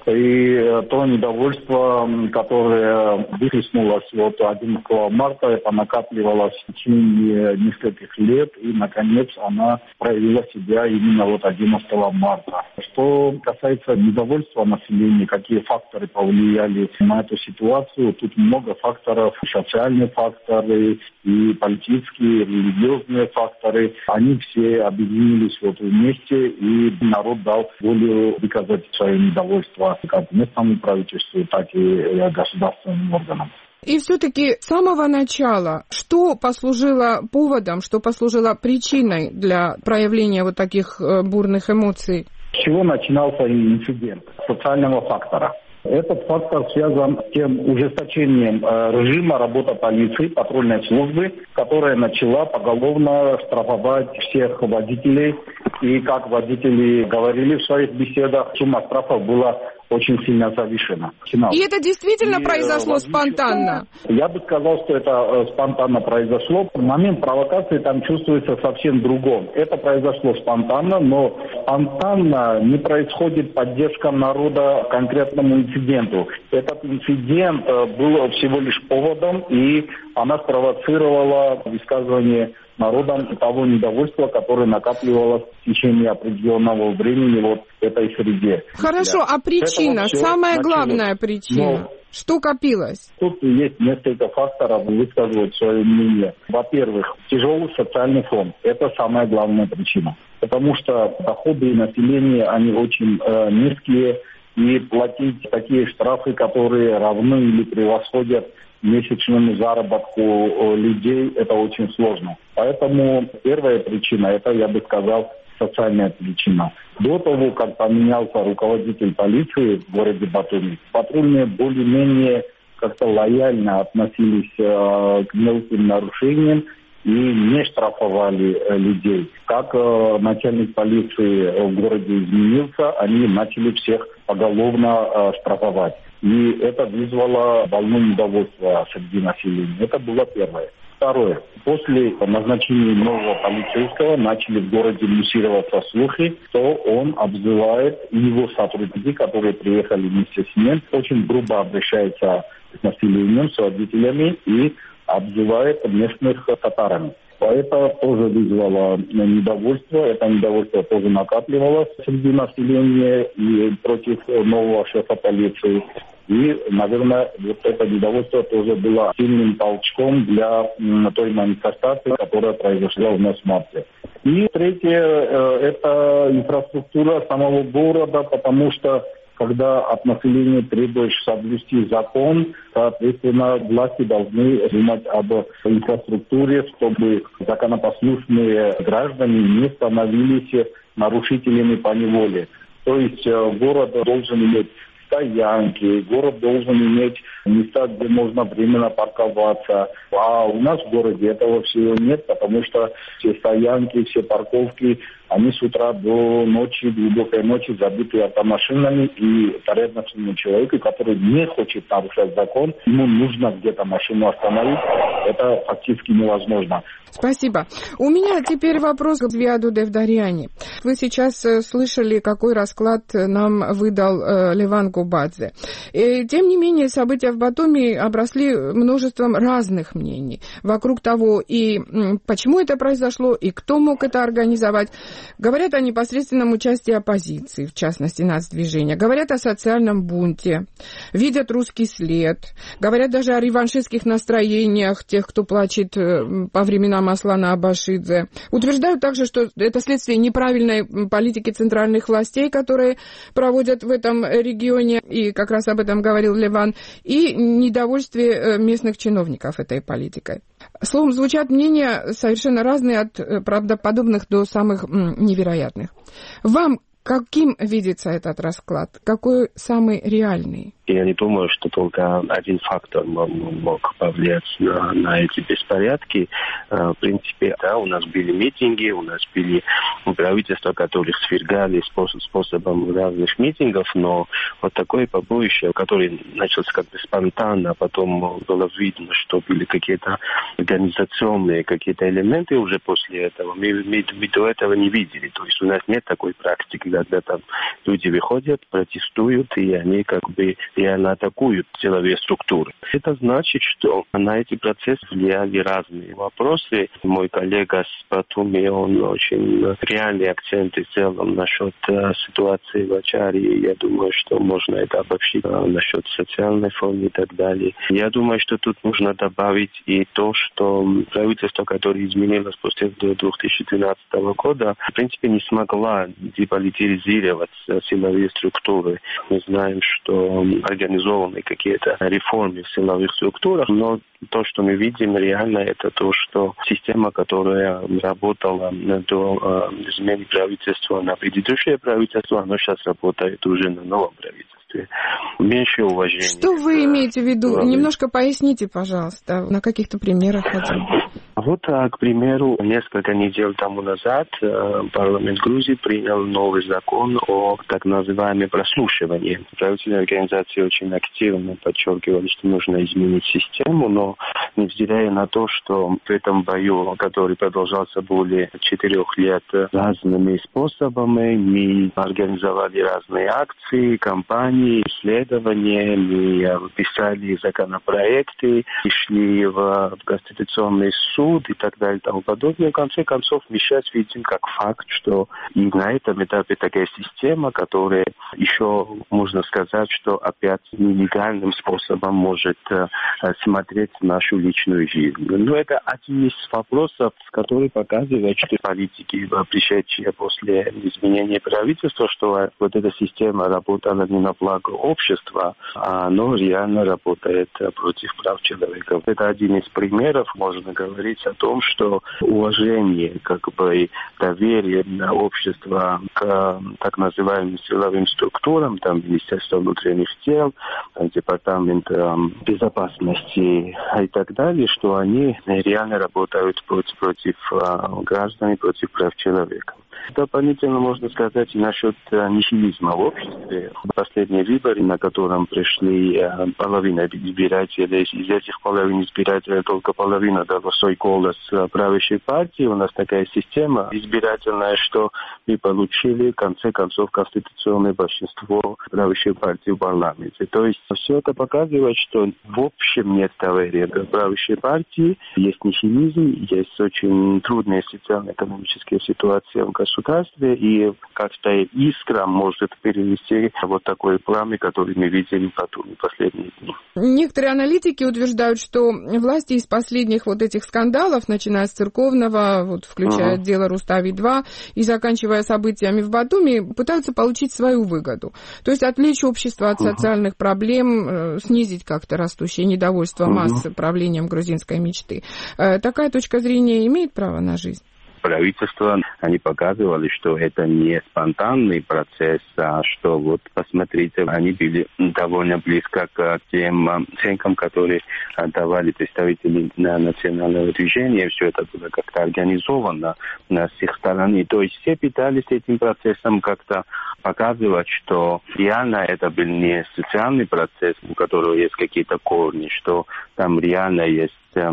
и то недовольство, которое выплеснулось 11 марта, это накапливалось в течение нескольких лет, и, наконец, она проявила себя именно 11 марта. Что касается недовольства населения, какие факторы повлияли на эту ситуацию, тут много факторов, социальные факторы и политические, и религиозные факторы. Они все объединились вместе, и народ дал волю выказать свое недовольство как местному правительству, так и государственным органам. И все-таки с самого начала, что послужило поводом, что послужило причиной для проявления таких бурных эмоций? С чего начинался инцидент? С социального фактора. Этот фактор связан с тем ужесточением режима работы полиции, патрульной службы, которая начала поголовно штрафовать всех водителей. И как водители говорили в своих беседах, сумма штрафов была очень сильно завышена. И это действительно произошло спонтанно? Я бы сказал, что это спонтанно произошло. Момент провокации там чувствуется совсем другом. Это произошло спонтанно, но спонтанно не происходит поддержка народа конкретному инциденту. Этот инцидент был всего лишь поводом, и она спровоцировала высказывание народом того недовольства, которое накапливалось в течение определенного времени в этой среде. Хорошо, а причина, самая главная причина? Что копилось? Тут есть несколько факторов высказывать свое мнение. Во-первых, тяжелый социальный фон. Это самая главная причина. Потому что доходы населения, они очень низкие, и платить такие штрафы, которые равны или превосходят месячному заработку людей, это очень сложно. Поэтому первая причина, это, я бы сказал, социальная причина. До того, как поменялся руководитель полиции в городе Батуми, патрульные более-менее как-то лояльно относились к мелким нарушениям и не штрафовали людей. Как начальник полиции в городе изменился, они начали всех поголовно штрафовать. И это вызвало волну недовольства среди населения. Это было первое. Второе. После назначения нового полицейского начали в городе муссироваться слухи, что он обзывает, и его сотрудники, которые приехали вместе с ним, очень грубо обращаются с населением, с водителями и обзывает местных татарами. Это тоже вызвало недовольство. Это недовольство тоже накапливалось среди населения и против нового шефа полиции. И, наверное, это недовольство тоже было сильным толчком для той манифестации, которая произошла у нас в марте. И третье, это инфраструктура самого города, потому что когда от населения требуешь соблюсти закон, соответственно, власти должны думать об инфраструктуре, чтобы законопослушные граждане не становились нарушителями по неволе. То есть город должен иметь стоянки, город должен иметь места, где можно временно парковаться. А у нас в городе этого всего нет, потому что все стоянки, все парковки, они с утра до ночи, глубокой ночи забиты автомашинами, и порядочному человеку, который не хочет нарушать закон, ему нужно где-то машину остановить. Это фактически невозможно. Спасибо. У меня теперь вопрос к Звиаду Девдаряне. Вы сейчас слышали, какой расклад нам выдал Леван Губадзе. Тем не менее, события в Батуми обросли множеством разных мнений вокруг того, и почему это произошло, и кто мог это организовать. Говорят о непосредственном участии оппозиции, в частности, нацдвижения. Говорят о социальном бунте. Видят русский след. Говорят даже о реваншистских настроениях тех, кто плачет по временам Аслана Абашидзе. Утверждают также, что это следствие неправильной политики центральных властей, которые проводят в этом регионе, и как раз об этом говорил Леван, и недовольствие местных чиновников этой политикой. Словом, звучат мнения совершенно разные, от правдоподобных до самых невероятных. Вам каким видится этот расклад? Какой самый реальный? Я не думаю, что только один фактор мог повлиять на эти беспорядки. В принципе, да, у нас были митинги, у нас были правительства, которых свергали способом разных митингов, но вот такое побоище, которое началось как-то спонтанно, а потом было видно, что были какие-то организационные какие-то элементы уже после этого, мы до этого не видели. То есть у нас нет такой практики, когда там люди выходят, протестуют, и они как бы реально атакуют силовые структуры. Это значит, что на эти процессы влияли разные вопросы. Мой коллега с Батуми, он очень реальные акценты сделал насчет ситуации в Ачаре. Я думаю, что можно это обобщить насчет социальной фоны и так далее. Я думаю, что тут нужно добавить и то, что правительство, которое изменилось после 2012 года, в принципе, не смогла деполитизировать силовые структуры. Мы знаем, что организованы какие-то реформы в силовых структурах, но то, что мы видим реально, это то, что система, которая работала до измены правительства на предыдущее правительство, она сейчас работает уже на новом правительстве. Меньше уважения. Что вы имеете в виду? Немножко поясните, пожалуйста, на каких-то примерах хотя бы. Вот, к примеру, несколько недель тому назад парламент Грузии принял новый закон о так называемом прослушивании. Правительные организации очень активно подчеркивали, что нужно изменить систему, но невзирая на то, что в этом бою, который продолжался более 4 лет разными способами, мы организовали разные акции, кампании, исследования, мы писали законопроекты, шли в Конституционный суд и так далее и тому подобное. В конце концов, мы сейчас видим как факт, что и на этом этапе такая система, которая еще, можно сказать, что опять нелегальным способом может смотреть нашу личную жизнь. Но это один из вопросов, который показывает, что политики, пришедшие после изменения правительства, что вот эта система работала не на благо общества, а оно реально работает против прав человека. Это один из примеров, можно говорить о том, что уважение, как бы доверие общества к так называемым силовым структурам, там Министерство внутренних дел, Департамент безопасности и так далее, что они реально работают против граждан, против прав человека. Дополнительно можно сказать и насчет нихилизма в обществе. Последние выборы, на котором пришли половина избирателей, из этих половин избирателей только половина дала свой голос правящей партии. У нас такая система избирательная, что мы получили, в конце концов, конституционное большинство правящей партии в парламенте. То есть все это показывает, что в общем нет доверия к правящей партии, есть нихилизм, есть очень трудная социально-экономическая ситуация в государстве, и как-то искра может перевести вот такое пламя, которое мы видели потом в последние дни. Некоторые аналитики утверждают, что власти из последних вот этих скандалов, начиная с церковного, вот, включая дело Рустави-2 и заканчивая событиями в Батуми, пытаются получить свою выгоду. То есть отвлечь общество от социальных проблем, снизить как-то растущее недовольство массы правлением грузинской мечты. Такая точка зрения имеет право на жизнь? Правительство, они показывали, что это не спонтанный процесс, а что вот, посмотрите, они были довольно близко к тем оценкам, которые давали представители национального движения. Все это было как-то организовано с их стороны. То есть все пытались этим процессом как-то показывать, что реально это был не социальный процесс, у которого есть какие-то корни, что там реально есть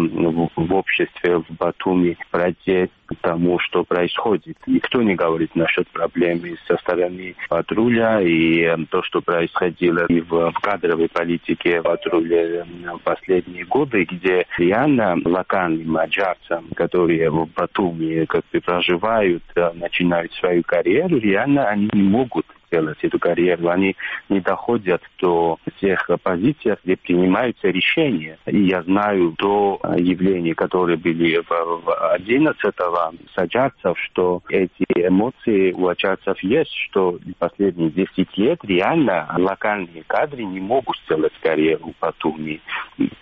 в обществе в Батуми протест к тому, что происходит. Никто не говорит насчет проблем со стороны патруля, и то, что происходило и в кадровой политике патруля в последние годы, где реально локальным аджарцам, которые в Батуми как бы проживают, начинают свою карьеру, реально они не могут делать эту карьеру, они не доходят до тех позиций, где принимаются решения. И я знаю до явлений, которые были в 11-го с аджарцев, что эти эмоции у аджарцев есть, что последние 10 лет реально локальные кадры не могут сделать карьеру в Батуми.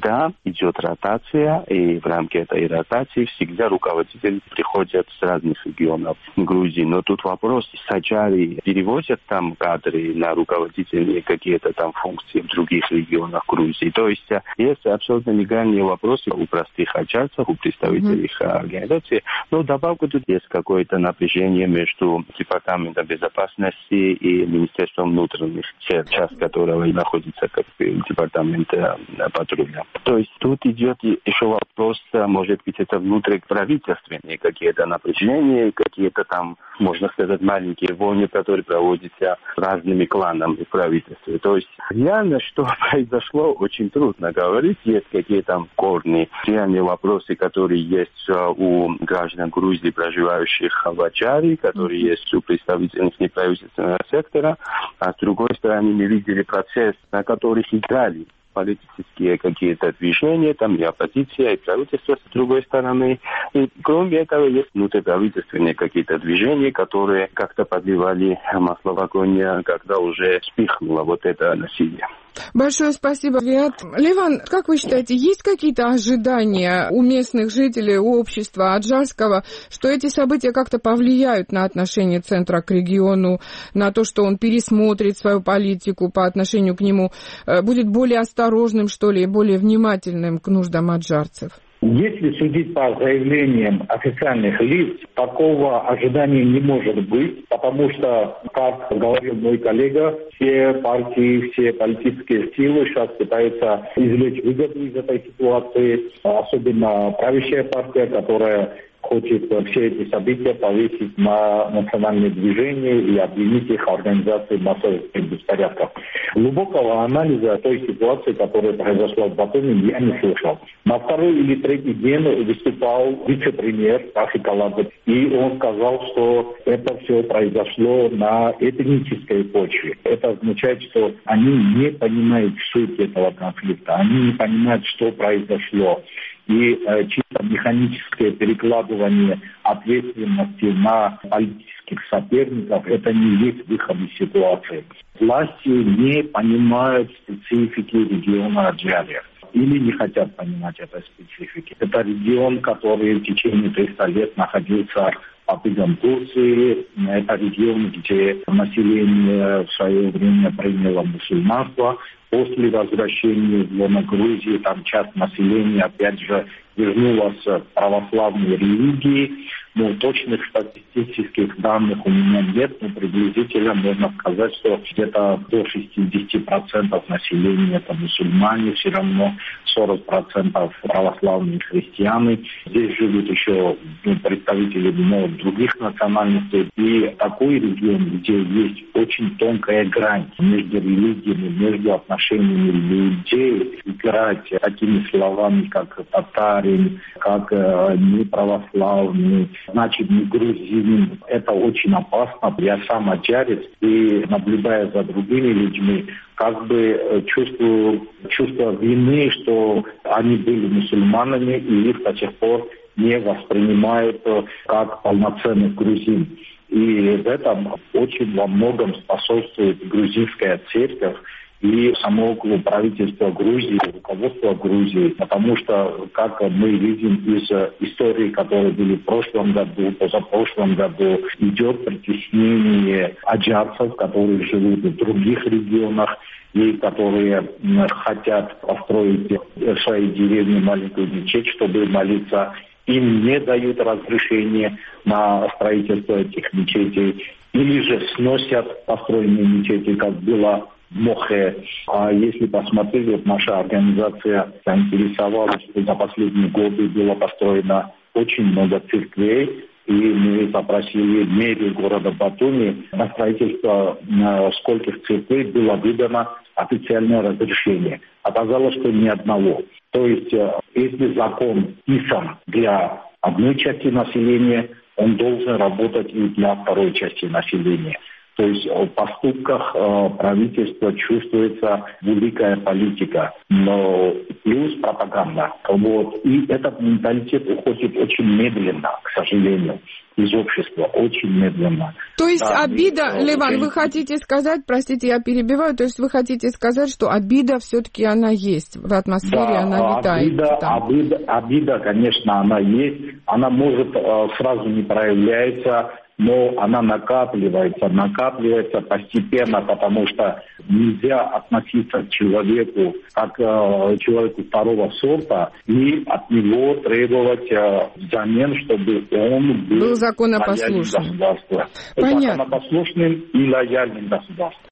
всегда идет ротация, и в рамках этой ротации всегда руководители приходят с разных регионов Грузии. Но тут вопрос, Аджари перевозят там кадры на руководителей какие-то там функции в других регионах Грузии. То есть есть абсолютно легальные вопросы у простых аджарцев, у представителей организации. Но добавку тут есть какое-то напряжение между Департаментом безопасности и Министерством внутренних дел, часть которого и находится как департамент патруля. То есть тут идет еще вопрос, может быть, это внутриправительственные какие-то напряжения, какие-то там, можно сказать, маленькие войны, которые проводятся разными кланами в правительстве. То есть реально, что произошло, очень трудно говорить. Есть какие-то корни, реальные вопросы, которые есть у граждан Грузии, проживающих в Аджаре, которые есть у представителей неправительственного сектора. А с другой стороны, мы видели процесс, на который играли политические какие-то движения, там и оппозиция, и правительство с другой стороны. И кроме этого есть внутриправительственные какие-то движения, которые как-то подливали масло в огонь, когда уже вспыхнуло вот это насилие. Большое спасибо, Виат. Леван, как вы считаете, есть какие-то ожидания у местных жителей, у общества аджарского, что эти события как-то повлияют на отношение центра к региону, на то, что он пересмотрит свою политику по отношению к нему, будет более осторожным, что ли, и более внимательным к нуждам аджарцев? Если судить по заявлениям официальных лиц, такого ожидания не может быть, потому что, как говорил мой коллега, все партии, все политические силы сейчас пытаются извлечь выгоду из этой ситуации, особенно правящая партия, которая хочет все эти события повесить на национальные движения и обвинить их в организации массовых беспорядков. Глубокого анализа той ситуации, которая произошла в Батуми, я не слышал. На второй или третий день выступал вице-премьер Рафи Каладзе, и он сказал, что это все произошло на этнической почве. Это означает, что они не понимают суть этого конфликта, они не понимают, что произошло. И чисто механическое перекладывание ответственности на политических соперников – это не есть выход из ситуации. Власти не понимают специфики региона Аджария или не хотят понимать этой специфики. Это регион, который в течение 300 лет находился под игом Турции. Это регион, где население в свое время приняло мусульманство. После возвращения в Грузии там часть населения опять же вернулась к православной религии. Но точных статистических данных у меня нет, но приблизительно можно сказать, что где-то до 60% населения это мусульмане, все равно 40% православные христиане. Здесь живут еще представители других национальностей. И такой регион, где есть очень тонкая грань между религиями, между отношениями людей, играть такими словами, как татарин, как неправославный, значит, не грузин. Это очень опасно. Я сам аджарец, и наблюдая за другими людьми, как бы чувствую чувство вины, что они были мусульманами, и их до сих пор не воспринимают как полноценных грузин. И в этом очень во многом способствует грузинская церковь и само правительство Грузии, руководство Грузии, потому что, как мы видим из истории, которые были в прошлом году, позапрошлом году, идет притеснение аджарцев, которые живут в других регионах и которые хотят построить в своей деревне маленькую мечеть, чтобы молиться. Им не дают разрешения на строительство этих мечетей, или же сносят построенные мечети, как было Мохе. А если посмотреть, вот наша организация заинтересовалась, что за последние годы было построено очень много церквей, и мы попросили мэрию города Батуми на строительство скольких церквей было выдано официальное разрешение. Оказалось, что ни одного. То есть, если закон писан для одной части населения, он должен работать и для второй части населения. То есть в поступках правительства чувствуется великая политика, но плюс пропаганда. Вот. И этот менталитет уходит очень медленно, к сожалению. из общества очень медленно. То есть обида, Леван, вы хотите сказать, простите, я перебиваю, то есть вы хотите сказать, что обида все-таки она есть в атмосфере, она витает? Обида, конечно, она есть, она может сразу не проявляется, но она накапливается постепенно, потому что нельзя относиться к человеку как к человеку второго сорта и от него требовать взамен, чтобы он был законопослушным. Законопослушным и лояльным государством.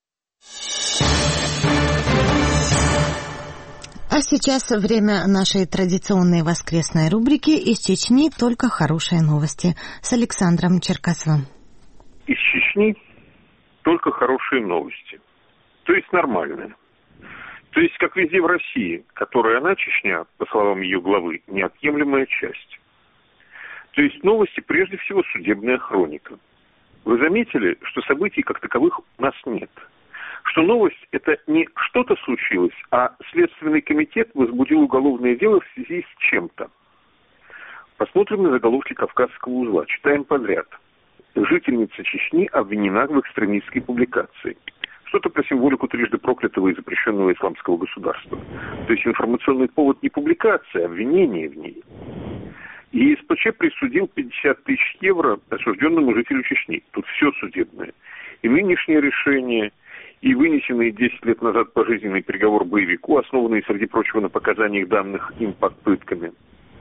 А сейчас время нашей традиционной воскресной рубрики «Из Чечни только хорошие новости» с Александром Черкасовым. Из Чечни только хорошие новости. То есть нормальные. То есть, как везде в России, которая она, Чечня, по словам ее главы, неотъемлемая часть. То есть новости, прежде всего, судебная хроника. Вы заметили, что событий как таковых у нас нет. Что новость – это не что-то случилось, а Следственный комитет возбудил уголовное дело в связи с чем-то. Посмотрим на заголовки Кавказского узла. Читаем подряд. Жительница Чечни обвинена в экстремистской публикации. Что-то про символику трижды проклятого и запрещенного исламского государства. То есть информационный повод не публикация, а обвинение в ней. И ЕСПЧ присудил 50 тысяч евро осужденному жителю Чечни. Тут все судебное. И нынешнее решение, и вынесенный 10 лет назад пожизненный приговор боевику, основанный, среди прочего, на показаниях данных им под пытками.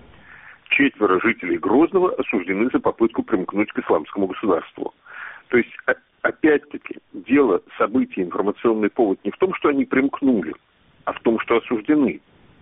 4 жителей Грозного осуждены за попытку примкнуть к исламскому государству. То есть, опять-таки, дело, события, информационный повод не в том, что они примкнули, а в том, что осуждены.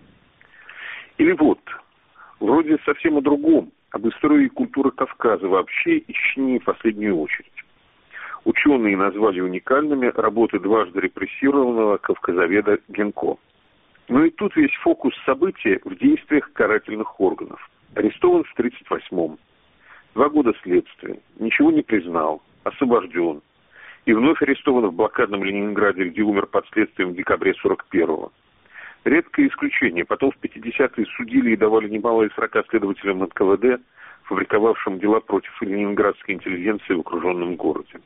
Или вот, вроде совсем о другом, об истории и культуре Кавказа вообще и Чечни в последнюю очередь. Ученые назвали уникальными работы дважды репрессированного кавказоведа Генко. Но и тут весь фокус события в действиях карательных органов. Арестован в 1938-м. 2 года следствия. Ничего не признал. Освобожден. И вновь арестован в блокадном Ленинграде, где умер под следствием в декабре 1941-го. Редкое исключение. Потом в 50-е судили и давали немалые срока следователям НКВД, фабриковавшим дела против ленинградской интеллигенции в окруженном городе.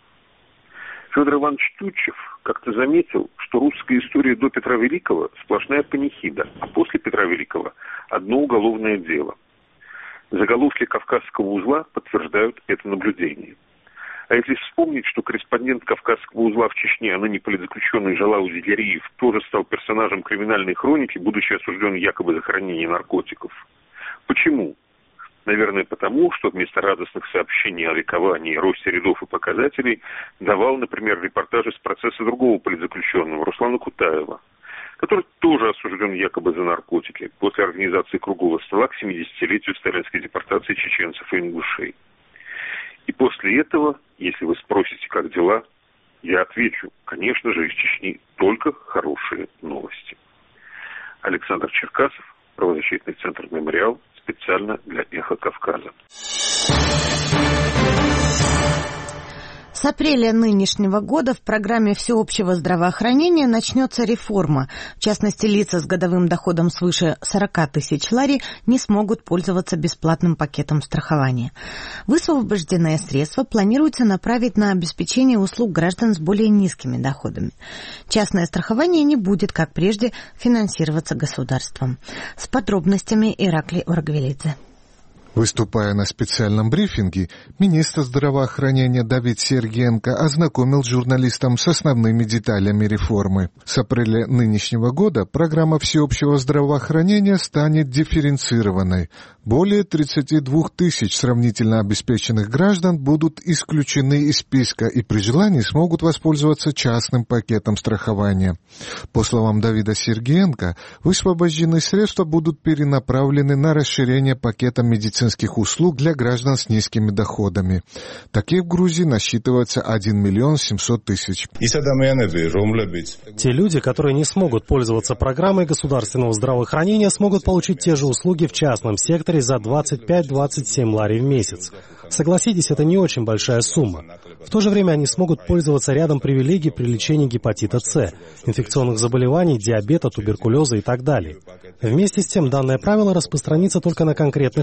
Федор Иванович Тютчев как-то заметил, что русская история до Петра Великого сплошная панихида, а после Петра Великого одно уголовное дело. Заголовки Кавказского узла подтверждают это наблюдение. А если вспомнить, что корреспондент Кавказского узла в Чечне, а ныне политзаключенный Жалал Зигариев, тоже стал персонажем криминальной хроники, будучи осужден якобы за хранение наркотиков. Почему? Наверное, потому, что вместо радостных сообщений о ликовании, росте рядов и показателей давал, например, репортажи с процесса другого политзаключенного, Руслана Кутаева, который тоже осужден якобы за наркотики после организации круглого стола к 70-летию сталинской депортации чеченцев и ингушей. И после этого, если вы спросите, как дела, я отвечу, конечно же, из Чечни только хорошие новости. Александр Черкасов, правозащитный центр «Мемориал», специально для «Эхо Кавказа». С апреля нынешнего года в программе всеобщего здравоохранения начнется реформа. В частности, лица с годовым доходом свыше 40 тысяч лари не смогут пользоваться бесплатным пакетом страхования. Высвобожденные средства планируется направить на обеспечение услуг граждан с более низкими доходами. Частное страхование не будет, как прежде, финансироваться государством. С подробностями Ираклий Урагвелидзе. Выступая на специальном брифинге, министр здравоохранения Давид Сергиенко ознакомил журналистам с основными деталями реформы. С апреля нынешнего года программа всеобщего здравоохранения станет дифференцированной. Более 32 тысяч сравнительно обеспеченных граждан будут исключены из списка и при желании смогут воспользоваться частным пакетом страхования. По словам Давида Сергиенко, высвобожденные средства будут перенаправлены на расширение пакета медицинских услуг для граждан с низкими доходами. Таких в Грузии насчитывается 1 миллион 700 тысяч. Те люди, которые не смогут пользоваться программой государственного здравоохранения, смогут получить те же услуги в частном секторе за 25-27 лари в месяц. Согласитесь, это не очень большая сумма. В то же время они смогут пользоваться рядом привилегий при лечении гепатита С, инфекционных заболеваний, диабета, туберкулеза и так далее. Вместе с тем, данное правило распространится только на конкретных лиц с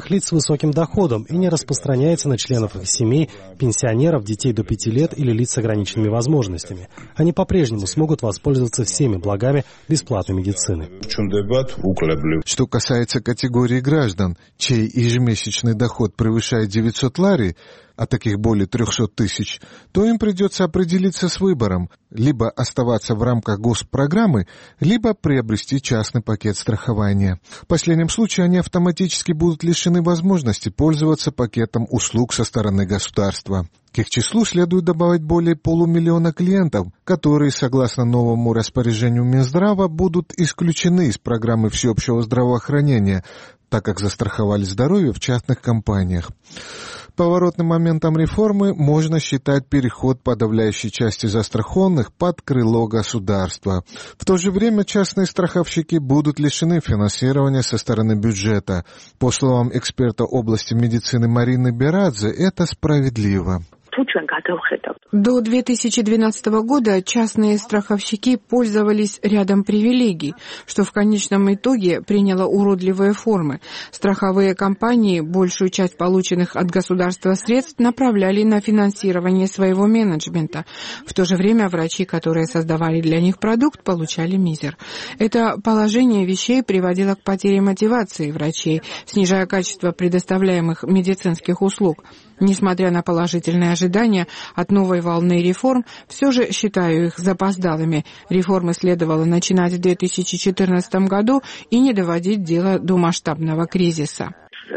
высоким доходом и не распространяется на членов их семей, пенсионеров, детей до 5 лет или лиц с ограниченными возможностями. Они по-прежнему смогут воспользоваться всеми благами бесплатной медицины. Что касается категории граждан, чей ежемесячный доход превышает 900 лари, а таких более 300 тысяч, то им придется определиться с выбором – либо оставаться в рамках госпрограммы, либо приобрести частный пакет страхования. В последнем случае они автоматически будут лишены возможности пользоваться пакетом услуг со стороны государства. К их числу следует добавить более 500 000 клиентов, которые, согласно новому распоряжению Минздрава, будут исключены из программы всеобщего здравоохранения, так как застраховали здоровье в частных компаниях. Поворотным моментом реформы можно считать переход подавляющей части застрахованных под крыло государства. В то же время частные страховщики будут лишены финансирования со стороны бюджета. По словам эксперта области медицины Марины Берадзе, это справедливо. До 2012 года частные страховщики пользовались рядом привилегий, что в конечном итоге приняло уродливые формы. Страховые компании большую часть полученных от государства средств направляли на финансирование своего менеджмента. В то же время врачи, которые создавали для них продукт, получали мизер. Это положение вещей приводило к потере мотивации врачей, снижая качество предоставляемых медицинских услуг. Несмотря на положительные ожидания от новой волны реформ, все же считаю их запоздалыми. Реформы следовало начинать в 2014 году и не доводить дело до масштабного кризиса.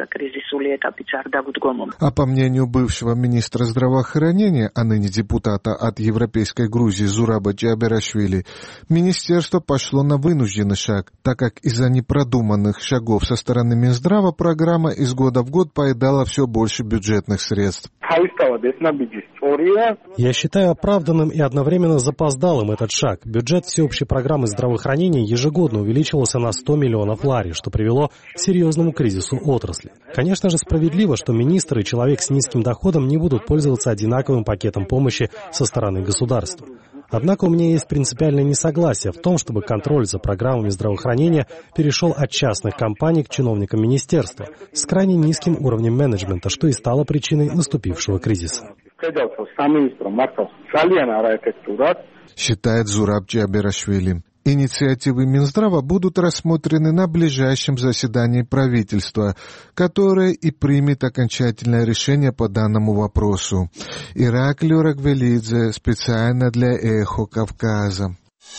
А по мнению бывшего министра здравоохранения, а ныне депутата от Европейской Грузии Зураба Джаберашвили, министерство пошло на вынужденный шаг, так как из-за непродуманных шагов со стороны Минздрава программа из года в год поедала все больше бюджетных средств. Я считаю оправданным и одновременно запоздалым этот шаг. Бюджет всеобщей программы здравоохранения ежегодно увеличивался на 100 миллионов лари, что привело к серьезному кризису отрасли. Конечно же, справедливо, что министр и человек с низким доходом не будут пользоваться одинаковым пакетом помощи со стороны государства. Однако у меня есть принципиальное несогласие в том, чтобы контроль за программами здравоохранения перешел от частных компаний к чиновникам министерства с крайне низким уровнем менеджмента, что и стало причиной наступившего кризиса. Считает Зураб Джаберашвили. Инициативы Минздрава будут рассмотрены на ближайшем заседании правительства, которое и примет окончательное решение по данному вопросу. Ираклий Рагвелидзе, специально для «Эхо Кавказа».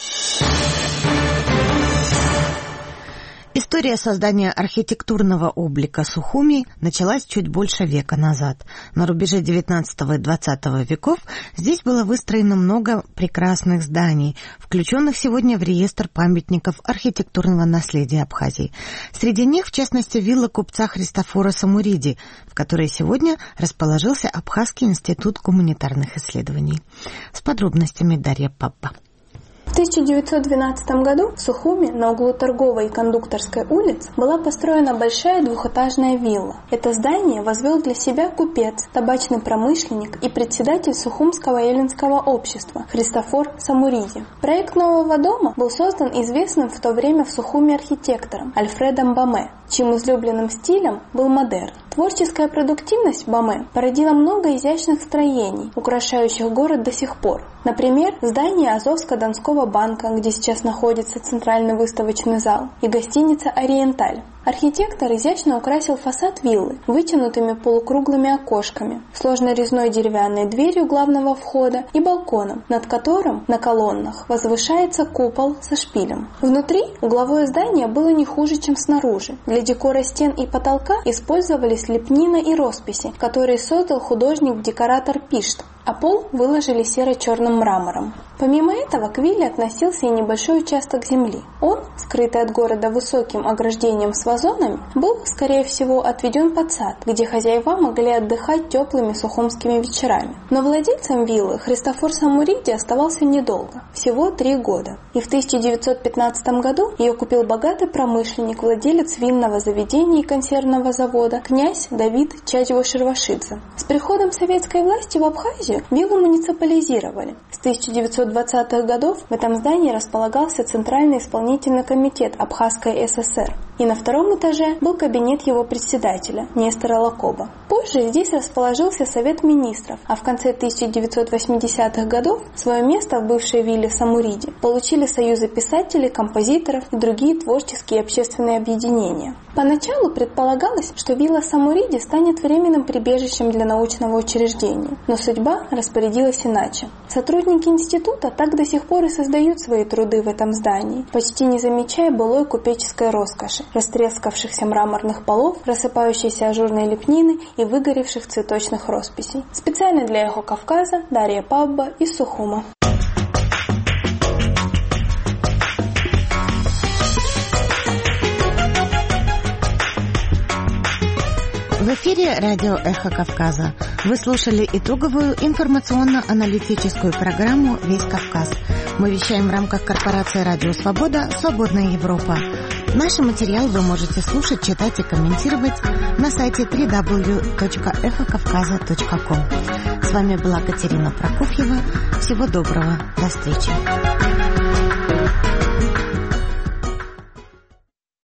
История создания архитектурного облика Сухуми началась чуть больше века назад. На рубеже 19 и 20 веков здесь было выстроено много прекрасных зданий, включенных сегодня в реестр памятников архитектурного наследия Абхазии. Среди них, в частности, вилла купца Христофора Самуриди, в которой сегодня расположился Абхазский институт гуманитарных исследований. С подробностями Дарья Паппа. В 1912 году в Сухуми на углу Торговой и Кондукторской улиц была построена большая двухэтажная вилла. Это здание возвел для себя купец, табачный промышленник и председатель Сухумского эллинского общества Христофор Самуриди. Проект нового дома был создан известным в то время в Сухуми архитектором Альфредом Баме, чьим излюбленным стилем был модерн. Творческая продуктивность Баме породила много изящных строений, украшающих город до сих пор. Например, здание Азовско-Донского банка, где сейчас находится центральный выставочный зал, и гостиница «Ориенталь». Архитектор изящно украсил фасад виллы вытянутыми полукруглыми окошками, сложной резной деревянной дверью главного входа и балконом, над которым на колоннах возвышается купол со шпилем. Внутри угловое здание было не хуже, чем снаружи. Для декора стен и потолка использовались лепнина и росписи, которые создал художник-декоратор Пишт, а пол выложили серо-черным мрамором. Помимо этого к вилле относился и небольшой участок земли. Он, скрытый от города высоким ограждением с вазонами, был, скорее всего, отведен под сад, где хозяева могли отдыхать теплыми сухумскими вечерами. Но владельцем виллы Христофор Самуриди оставался недолго, всего 3 года. И в 1915 году ее купил богатый промышленник, владелец винного заведения и консервного завода, князь Давид Чадьево-Шервашидзе. С приходом советской власти в Абхазию виллу муниципализировали. С 1920-х годов в этом здании располагался Центральный исполнительный комитет Абхазской ССР. и на втором этаже был кабинет его председателя, Нестора Лакоба. Позже здесь расположился Совет министров, а в конце 1980-х годов свое место в бывшей вилле Самуриди получили союзы писателей, композиторов и другие творческие и общественные объединения. Поначалу предполагалось, что вилла Самуриди станет временным прибежищем для научного учреждения, но судьба распорядилась иначе. Сотрудники института так до сих пор и создают свои труды в этом здании, почти не замечая былой купеческой роскоши, растрескавшихся мраморных полов, рассыпающейся ажурной лепнины и выгоревших цветочных росписей. Специально для «Эхо Кавказа» Дарья Пабба из Сухума. В эфире радио «Эхо Кавказа». Вы слушали итоговую информационно-аналитическую программу «Весь Кавказ». Мы вещаем в рамках корпорации «Радио Свобода. Свободная Европа». Наши материалы вы можете слушать, читать и комментировать на сайте www.эхокавказа.ком. С вами была Катерина Прокофьева. Всего доброго. До встречи.